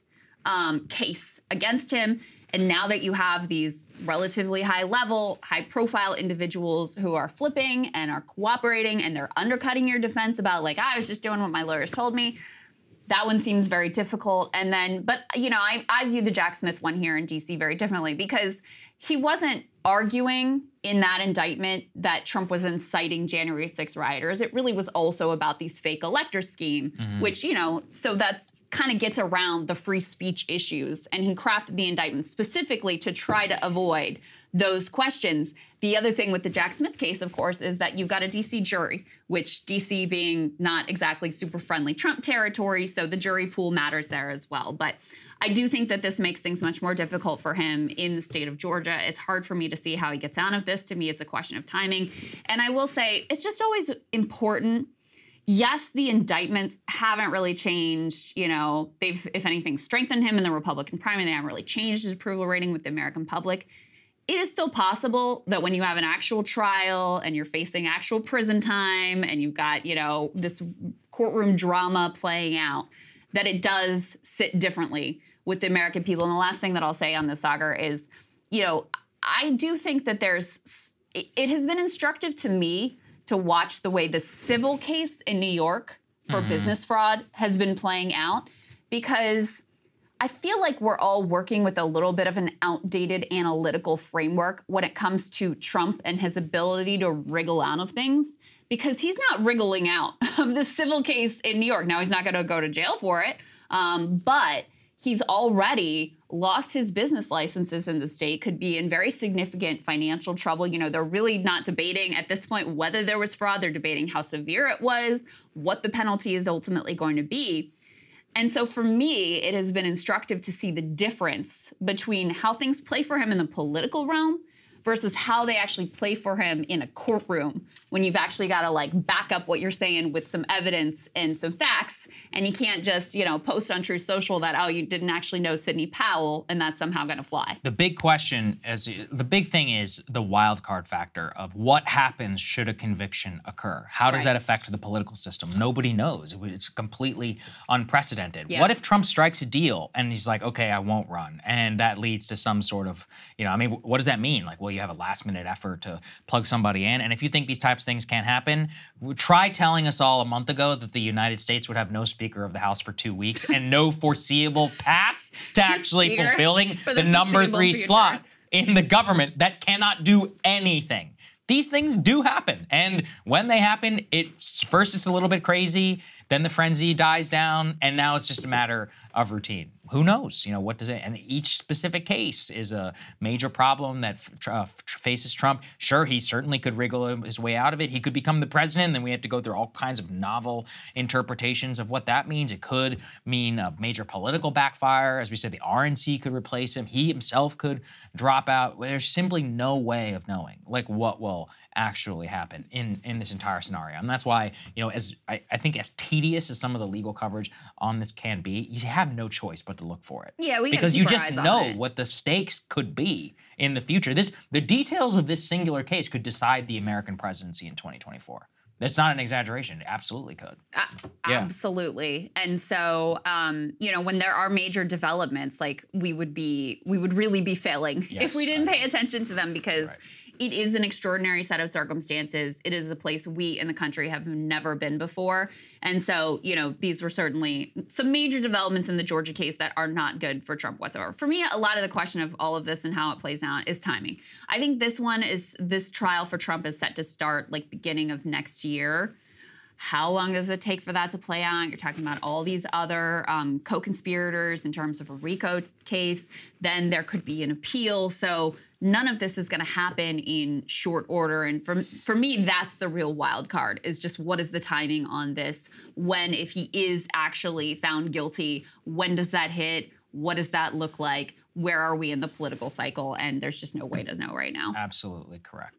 case against him. And now that you have these relatively high-level, high-profile individuals who are flipping and are cooperating and they're undercutting your defense about like, I was just doing what my lawyers told me, that one seems very difficult. And then, but I view the Jack Smith one here in D.C. very differently, because he wasn't arguing in that indictment that Trump was inciting January 6 rioters. It really was also about these fake elector scheme, which, so that's kind of gets around the free speech issues. And he crafted the indictment specifically to try to avoid those questions. The other thing with the Jack Smith case, of course, is that you've got a D.C. jury, which D.C. being not exactly super friendly Trump territory, so the jury pool matters there as well. But I do think that this makes things much more difficult for him in the state of Georgia. It's hard for me to see how he gets out of this. To me, it's a question of timing. And I will say, it's just always important. Yes, the indictments haven't really changed. They've, if anything, strengthened him in the Republican primary. They haven't really changed his approval rating with the American public. It is still possible that when you have an actual trial and you're facing actual prison time and you've got, this courtroom drama playing out, that it does sit differently with the American people. And the last thing that I'll say on this, Sagar, is, I do think that it has been instructive to me to watch the way the civil case in New York for business fraud has been playing out, because I feel like we're all working with a little bit of an outdated analytical framework when it comes to Trump and his ability to wriggle out of things, because he's not wriggling out of the civil case in New York. Now, he's not going to go to jail for it, but he's already lost his business licenses in the state, could be in very significant financial trouble. They're really not debating at this point whether there was fraud. They're debating how severe it was, what the penalty is ultimately going to be. And so for me, it has been instructive to see the difference between how things play for him in the political realm versus how they actually play for him in a courtroom, when you've actually got to back up what you're saying with some evidence and some facts, and you can't just, post on Truth Social that, oh, you didn't actually know Sidney Powell, and that's somehow going to fly. The big question the big thing is the wild card factor of what happens should a conviction occur. How does that affect the political system? Nobody knows. It's completely unprecedented. Yeah. What if Trump strikes a deal and he's like, okay, I won't run, and that leads to some sort of, what does that mean? Well, you have a last-minute effort to plug somebody in. And if you think these types of things can't happen, try telling us all a month ago that the United States would have no Speaker of the House for 2 weeks and no foreseeable path to actually fulfilling the number 3 slot in the government that cannot do anything. These things do happen. And when they happen, it's a little bit crazy. then the frenzy dies down, and now it's just a matter of routine. Who knows? What does it? And each specific case is a major problem that faces Trump. Sure, he certainly could wriggle his way out of it. He could become the president, and then we have to go through all kinds of novel interpretations of what that means. It could mean a major political backfire. As we said, the RNC could replace him. He himself could drop out. There's simply no way of knowing what will actually happen in this entire scenario. And that's why, as I think as tedious as some of the legal coverage on this can be, you have no choice but to look for it. Yeah, because you just know what the stakes could be in the future. The details of this singular case could decide the American presidency in 2024. That's not an exaggeration. It absolutely could. Absolutely. And so, when there are major developments, we would really be failing if we didn't pay attention to them, because it is an extraordinary set of circumstances. It is a place we in the country have never been before. And so, these were certainly some major developments in the Georgia case that are not good for Trump whatsoever. For me, a lot of the question of all of this and how it plays out is timing. I think this trial for Trump is set to start beginning of next year. How long does it take for that to play out? You're talking about all these other co-conspirators in terms of a RICO case. Then there could be an appeal. So none of this is going to happen in short order. And for me, that's the real wild card, is just what is the timing on this? When, if he is actually found guilty, when does that hit? What does that look like? Where are we in the political cycle? And there's just no way to know right now. Absolutely correct.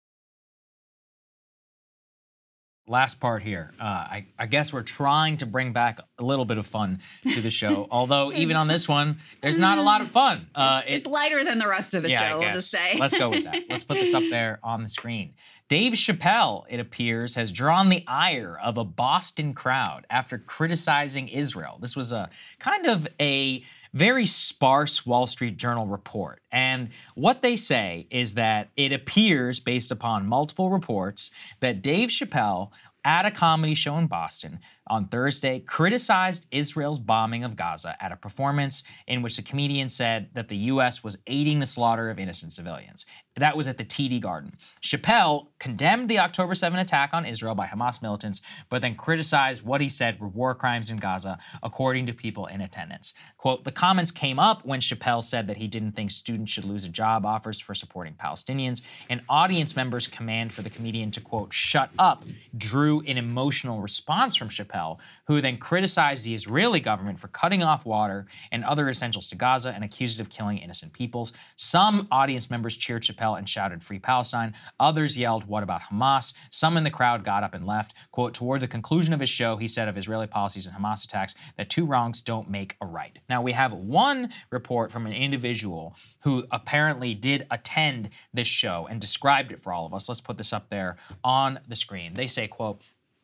Last part here. I guess we're trying to bring back a little bit of fun to the show. Although even on this one, there's not a lot of fun. It's lighter than the rest of the show, we'll just say. Let's go with that. Let's put this up there on the screen. Dave Chappelle, it appears, has drawn the ire of a Boston crowd after criticizing Israel. This was a kind of a very sparse Wall Street Journal report. And what they say is that it appears, based upon multiple reports, that Dave Chappelle, at a comedy show in Boston on Thursday, criticized Israel's bombing of Gaza at a performance in which the comedian said that the U.S. was aiding the slaughter of innocent civilians. That was at the TD Garden. Chappelle condemned the October 7 attack on Israel by Hamas militants, but then criticized what he said were war crimes in Gaza, according to people in attendance. Quote, the comments came up when Chappelle said that he didn't think students should lose job offers for supporting Palestinians, and audience members' command for the comedian to, quote, shut up, drew an emotional response from Chappelle, who then criticized the Israeli government for cutting off water and other essentials to Gaza and accused it of killing innocent peoples. Some audience members cheered Chappelle and shouted Free Palestine. Others yelled, what about Hamas? Some in the crowd got up and left. Quote, toward the conclusion of his show, he said of Israeli policies and Hamas attacks that two wrongs don't make a right. Now, we have one report from an individual who apparently did attend this show and described it for all of us. Let's put this up there on the screen. They say, quote,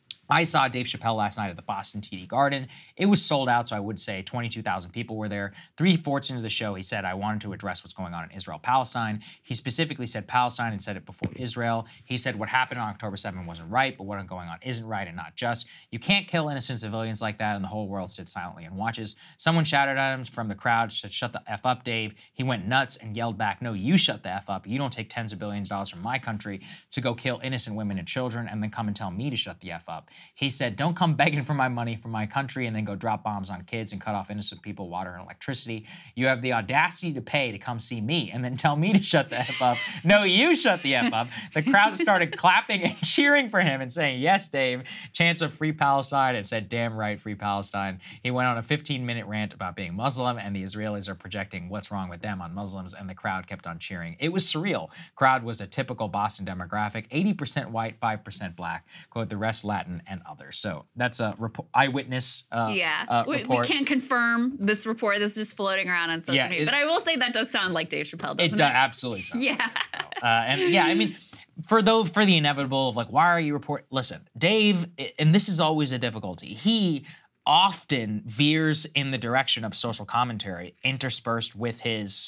I saw Dave Chappelle last night at the Boston TD Garden. It was sold out, so I would say 22,000 people were there. 3/4 into the show, he said, I wanted to address what's going on in Israel-Palestine. He specifically said Palestine and said it before Israel. He said what happened on October 7 wasn't right, but what's going on isn't right and not just. You can't kill innocent civilians like that, and the whole world stood silently and watches. Someone shouted at him from the crowd, said, shut the F up, Dave. He went nuts and yelled back, no, you shut the F up. You don't take tens of billions of dollars from my country to go kill innocent women and children and then come and tell me to shut the F up. He said, don't come begging for my money from my country and then go drop bombs on kids and cut off innocent people, water, and electricity. You have the audacity to pay to come see me and then tell me to shut the F up. No, you shut the F up. The crowd started clapping and cheering for him and saying, yes, Dave, chants of Free Palestine, and said, damn right, Free Palestine. He went on a 15-minute rant about being Muslim, and the Israelis are projecting what's wrong with them on Muslims, and the crowd kept on cheering. It was surreal. Crowd was a typical Boston demographic, 80% white, 5% black, quote, the rest Latin and others. So that's a eyewitness report. We can't confirm this report. This is just floating around on social media. But I will say that does sound like Dave Chappelle, doesn't it? Absolutely sounds like Chappelle. I mean, for the inevitable of why are you reporting? Listen, Dave, and this is always a difficulty, he often veers in the direction of social commentary interspersed with his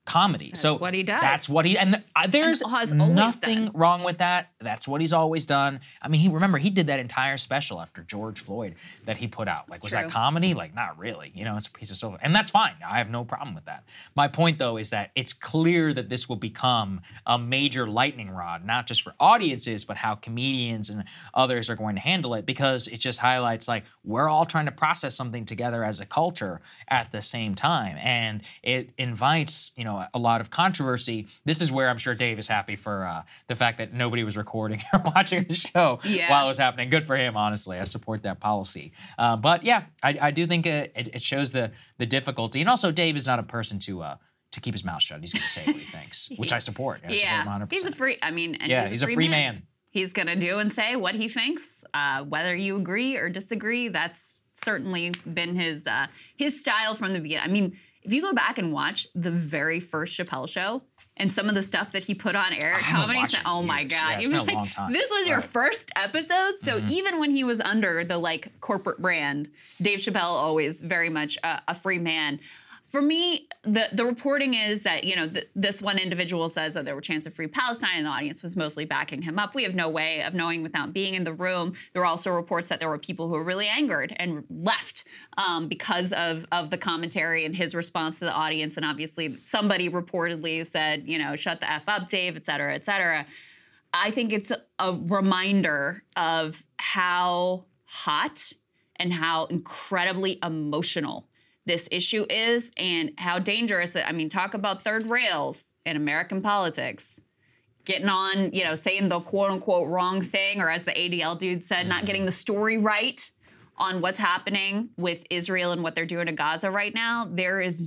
comedy. That's what he does. That's what he, and there's nothing wrong with that. That's what he's always done. I mean, he did that entire special after George Floyd that he put out. Like, was that comedy? Like, not really. You know, it's a piece of silver. And that's fine. I have no problem with that. My point, though, is that it's clear that this will become a major lightning rod, not just for audiences, but how comedians and others are going to handle it, because it just highlights, like, we're all trying to process something together as a culture at the same time. And it invites, you know, a lot of controversy. This is where I'm sure Dave is happy for the fact that nobody was recording or watching the show while it was happening. Good for him, honestly. I support that policy. But yeah, I do think it shows the difficulty. And also, Dave is not a person to keep his mouth shut. He's going to say what he thinks, which I support. I support 100%. He's a free, I mean, and he's a free man. He's going to do and say what he thinks, whether you agree or disagree. That's certainly been his style from the beginning. I mean, if you go back and watch the very first Chappelle show and some of the stuff that he put on air at Comedy Central, oh my God. Yeah, it's been a long time. This was your first episode? So even when he was under the, like, corporate brand, Dave Chappelle always very much a free man. For me, the reporting is that, you know, this one individual says that there were chants of free Palestine and the audience was mostly backing him up. We have no way of knowing without being in the room. There were also reports that there were people who were really angered and left because of the commentary and his response to the audience. And obviously somebody reportedly said, you know, shut the F up, Dave, et cetera, et cetera. I think it's a reminder of how hot and how incredibly emotional this issue is and how dangerous it, I mean, talk about third rails in American politics. Getting on, you know, saying the quote unquote wrong thing, or as the ADL dude said, not getting the story right on what's happening with Israel and what they're doing to Gaza right now. There is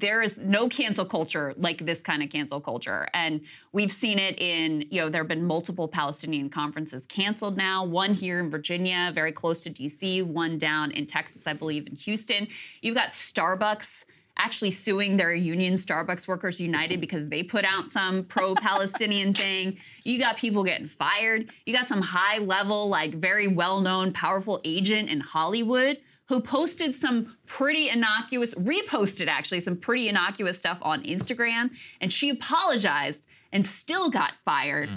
no cancel culture like this kind of cancel culture. And we've seen it in, you know, there have been multiple Palestinian conferences canceled now, one here in Virginia, very close to DC, one down in Texas, I believe, in Houston. You've got Starbucks actually suing their union, Starbucks Workers United, because they put out some pro-Palestinian thing. You got people getting fired. You got some high-level, like, very well-known, powerful agent in Hollywood who posted some pretty innocuous, reposted actually, some pretty innocuous stuff on Instagram, and she apologized and still got fired.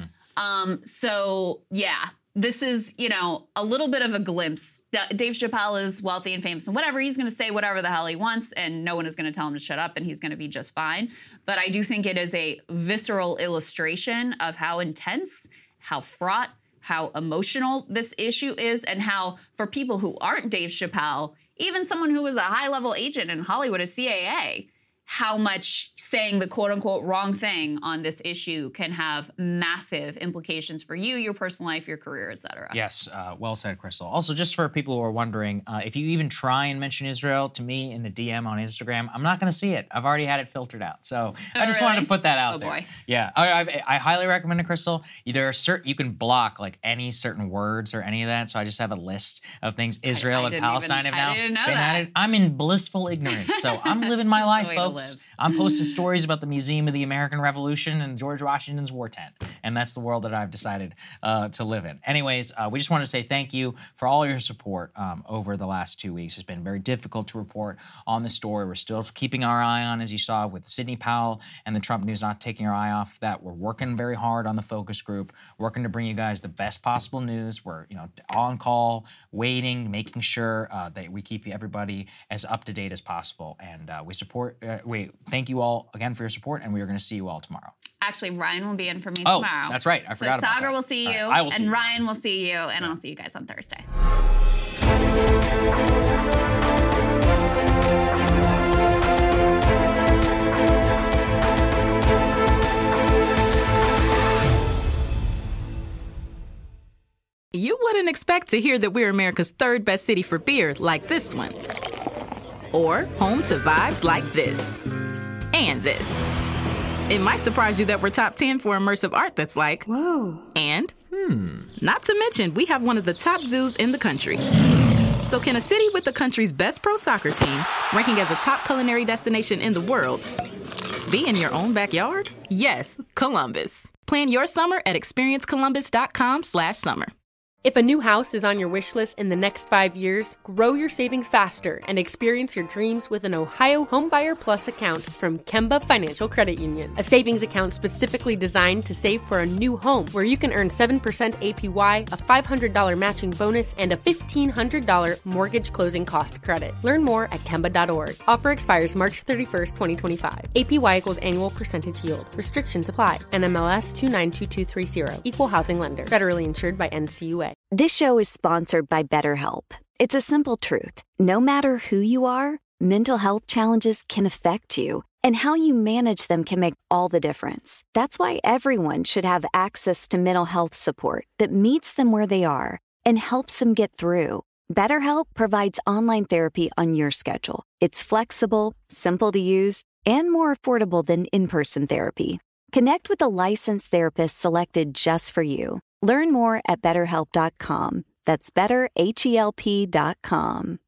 So, yeah. This is, you know, a little bit of a glimpse. Dave Chappelle is wealthy and famous and whatever. He's going to say whatever the hell he wants and no one is going to tell him to shut up and he's going to be just fine. But I do think it is a visceral illustration of how intense, how fraught, how emotional this issue is, and how for people who aren't Dave Chappelle, even someone who was a high-level agent in Hollywood, a CAA, how much saying the quote-unquote wrong thing on this issue can have massive implications for you, your personal life, your career, et cetera. Yes, well said, Crystal. Also, just for people who are wondering, if you even try and mention Israel to me in the DM on Instagram, I'm not going to see it. I've already had it filtered out. So I just wanted to put that out there. Boy. Yeah, I highly recommend it, Crystal. There are you can block, like, any certain words or any of that. So I just have a list of things Israel and Palestine have now been added. I'm in blissful ignorance. So I'm living my life, folks. I'm posting stories about the Museum of the American Revolution and George Washington's war tent. And that's the world that I've decided to live in. Anyways, we just want to say thank you for all your support over the last 2 weeks. It's been very difficult to report on the story. We're still keeping our eye on, as you saw, with Sidney Powell and the Trump news, not taking our eye off that. We're working very hard on the focus group, working to bring you guys the best possible news. We're, you know, on call, waiting, making sure that we keep everybody as up to date as possible. And we thank you all again for your support, and we are going to see you all tomorrow. Actually, Ryan will be in for me tomorrow. Oh, that's right. I forgot about that. So Sagar will see you, I will see you. Ryan will see you, and I'll see you guys on Thursday. You wouldn't expect to hear that we're America's third best city for beer like this one. Or home to vibes like this. And this. It might surprise you that we're top 10 for immersive art that's like, whoa. And, not to mention, we have one of the top zoos in the country. So can a city with the country's best pro soccer team, ranking as a top culinary destination in the world, be in your own backyard? Yes, Columbus. Plan your summer at experiencecolumbus.com/summer. If a new house is on your wish list in the next 5 years, grow your savings faster and experience your dreams with an Ohio Homebuyer Plus account from Kemba Financial Credit Union. A savings account specifically designed to save for a new home, where you can earn 7% APY, a $500 matching bonus, and a $1,500 mortgage closing cost credit. Learn more at Kemba.org. Offer expires March 31st, 2025. APY equals annual percentage yield. Restrictions apply. NMLS 292230. Equal housing lender. Federally insured by NCUA. This show is sponsored by BetterHelp. It's a simple truth. No matter who you are, mental health challenges can affect you, and how you manage them can make all the difference. That's why everyone should have access to mental health support that meets them where they are and helps them get through. BetterHelp provides online therapy on your schedule. It's flexible, simple to use, and more affordable than in-person therapy. Connect with a licensed therapist selected just for you. Learn more at BetterHelp.com. That's BetterHelp.com.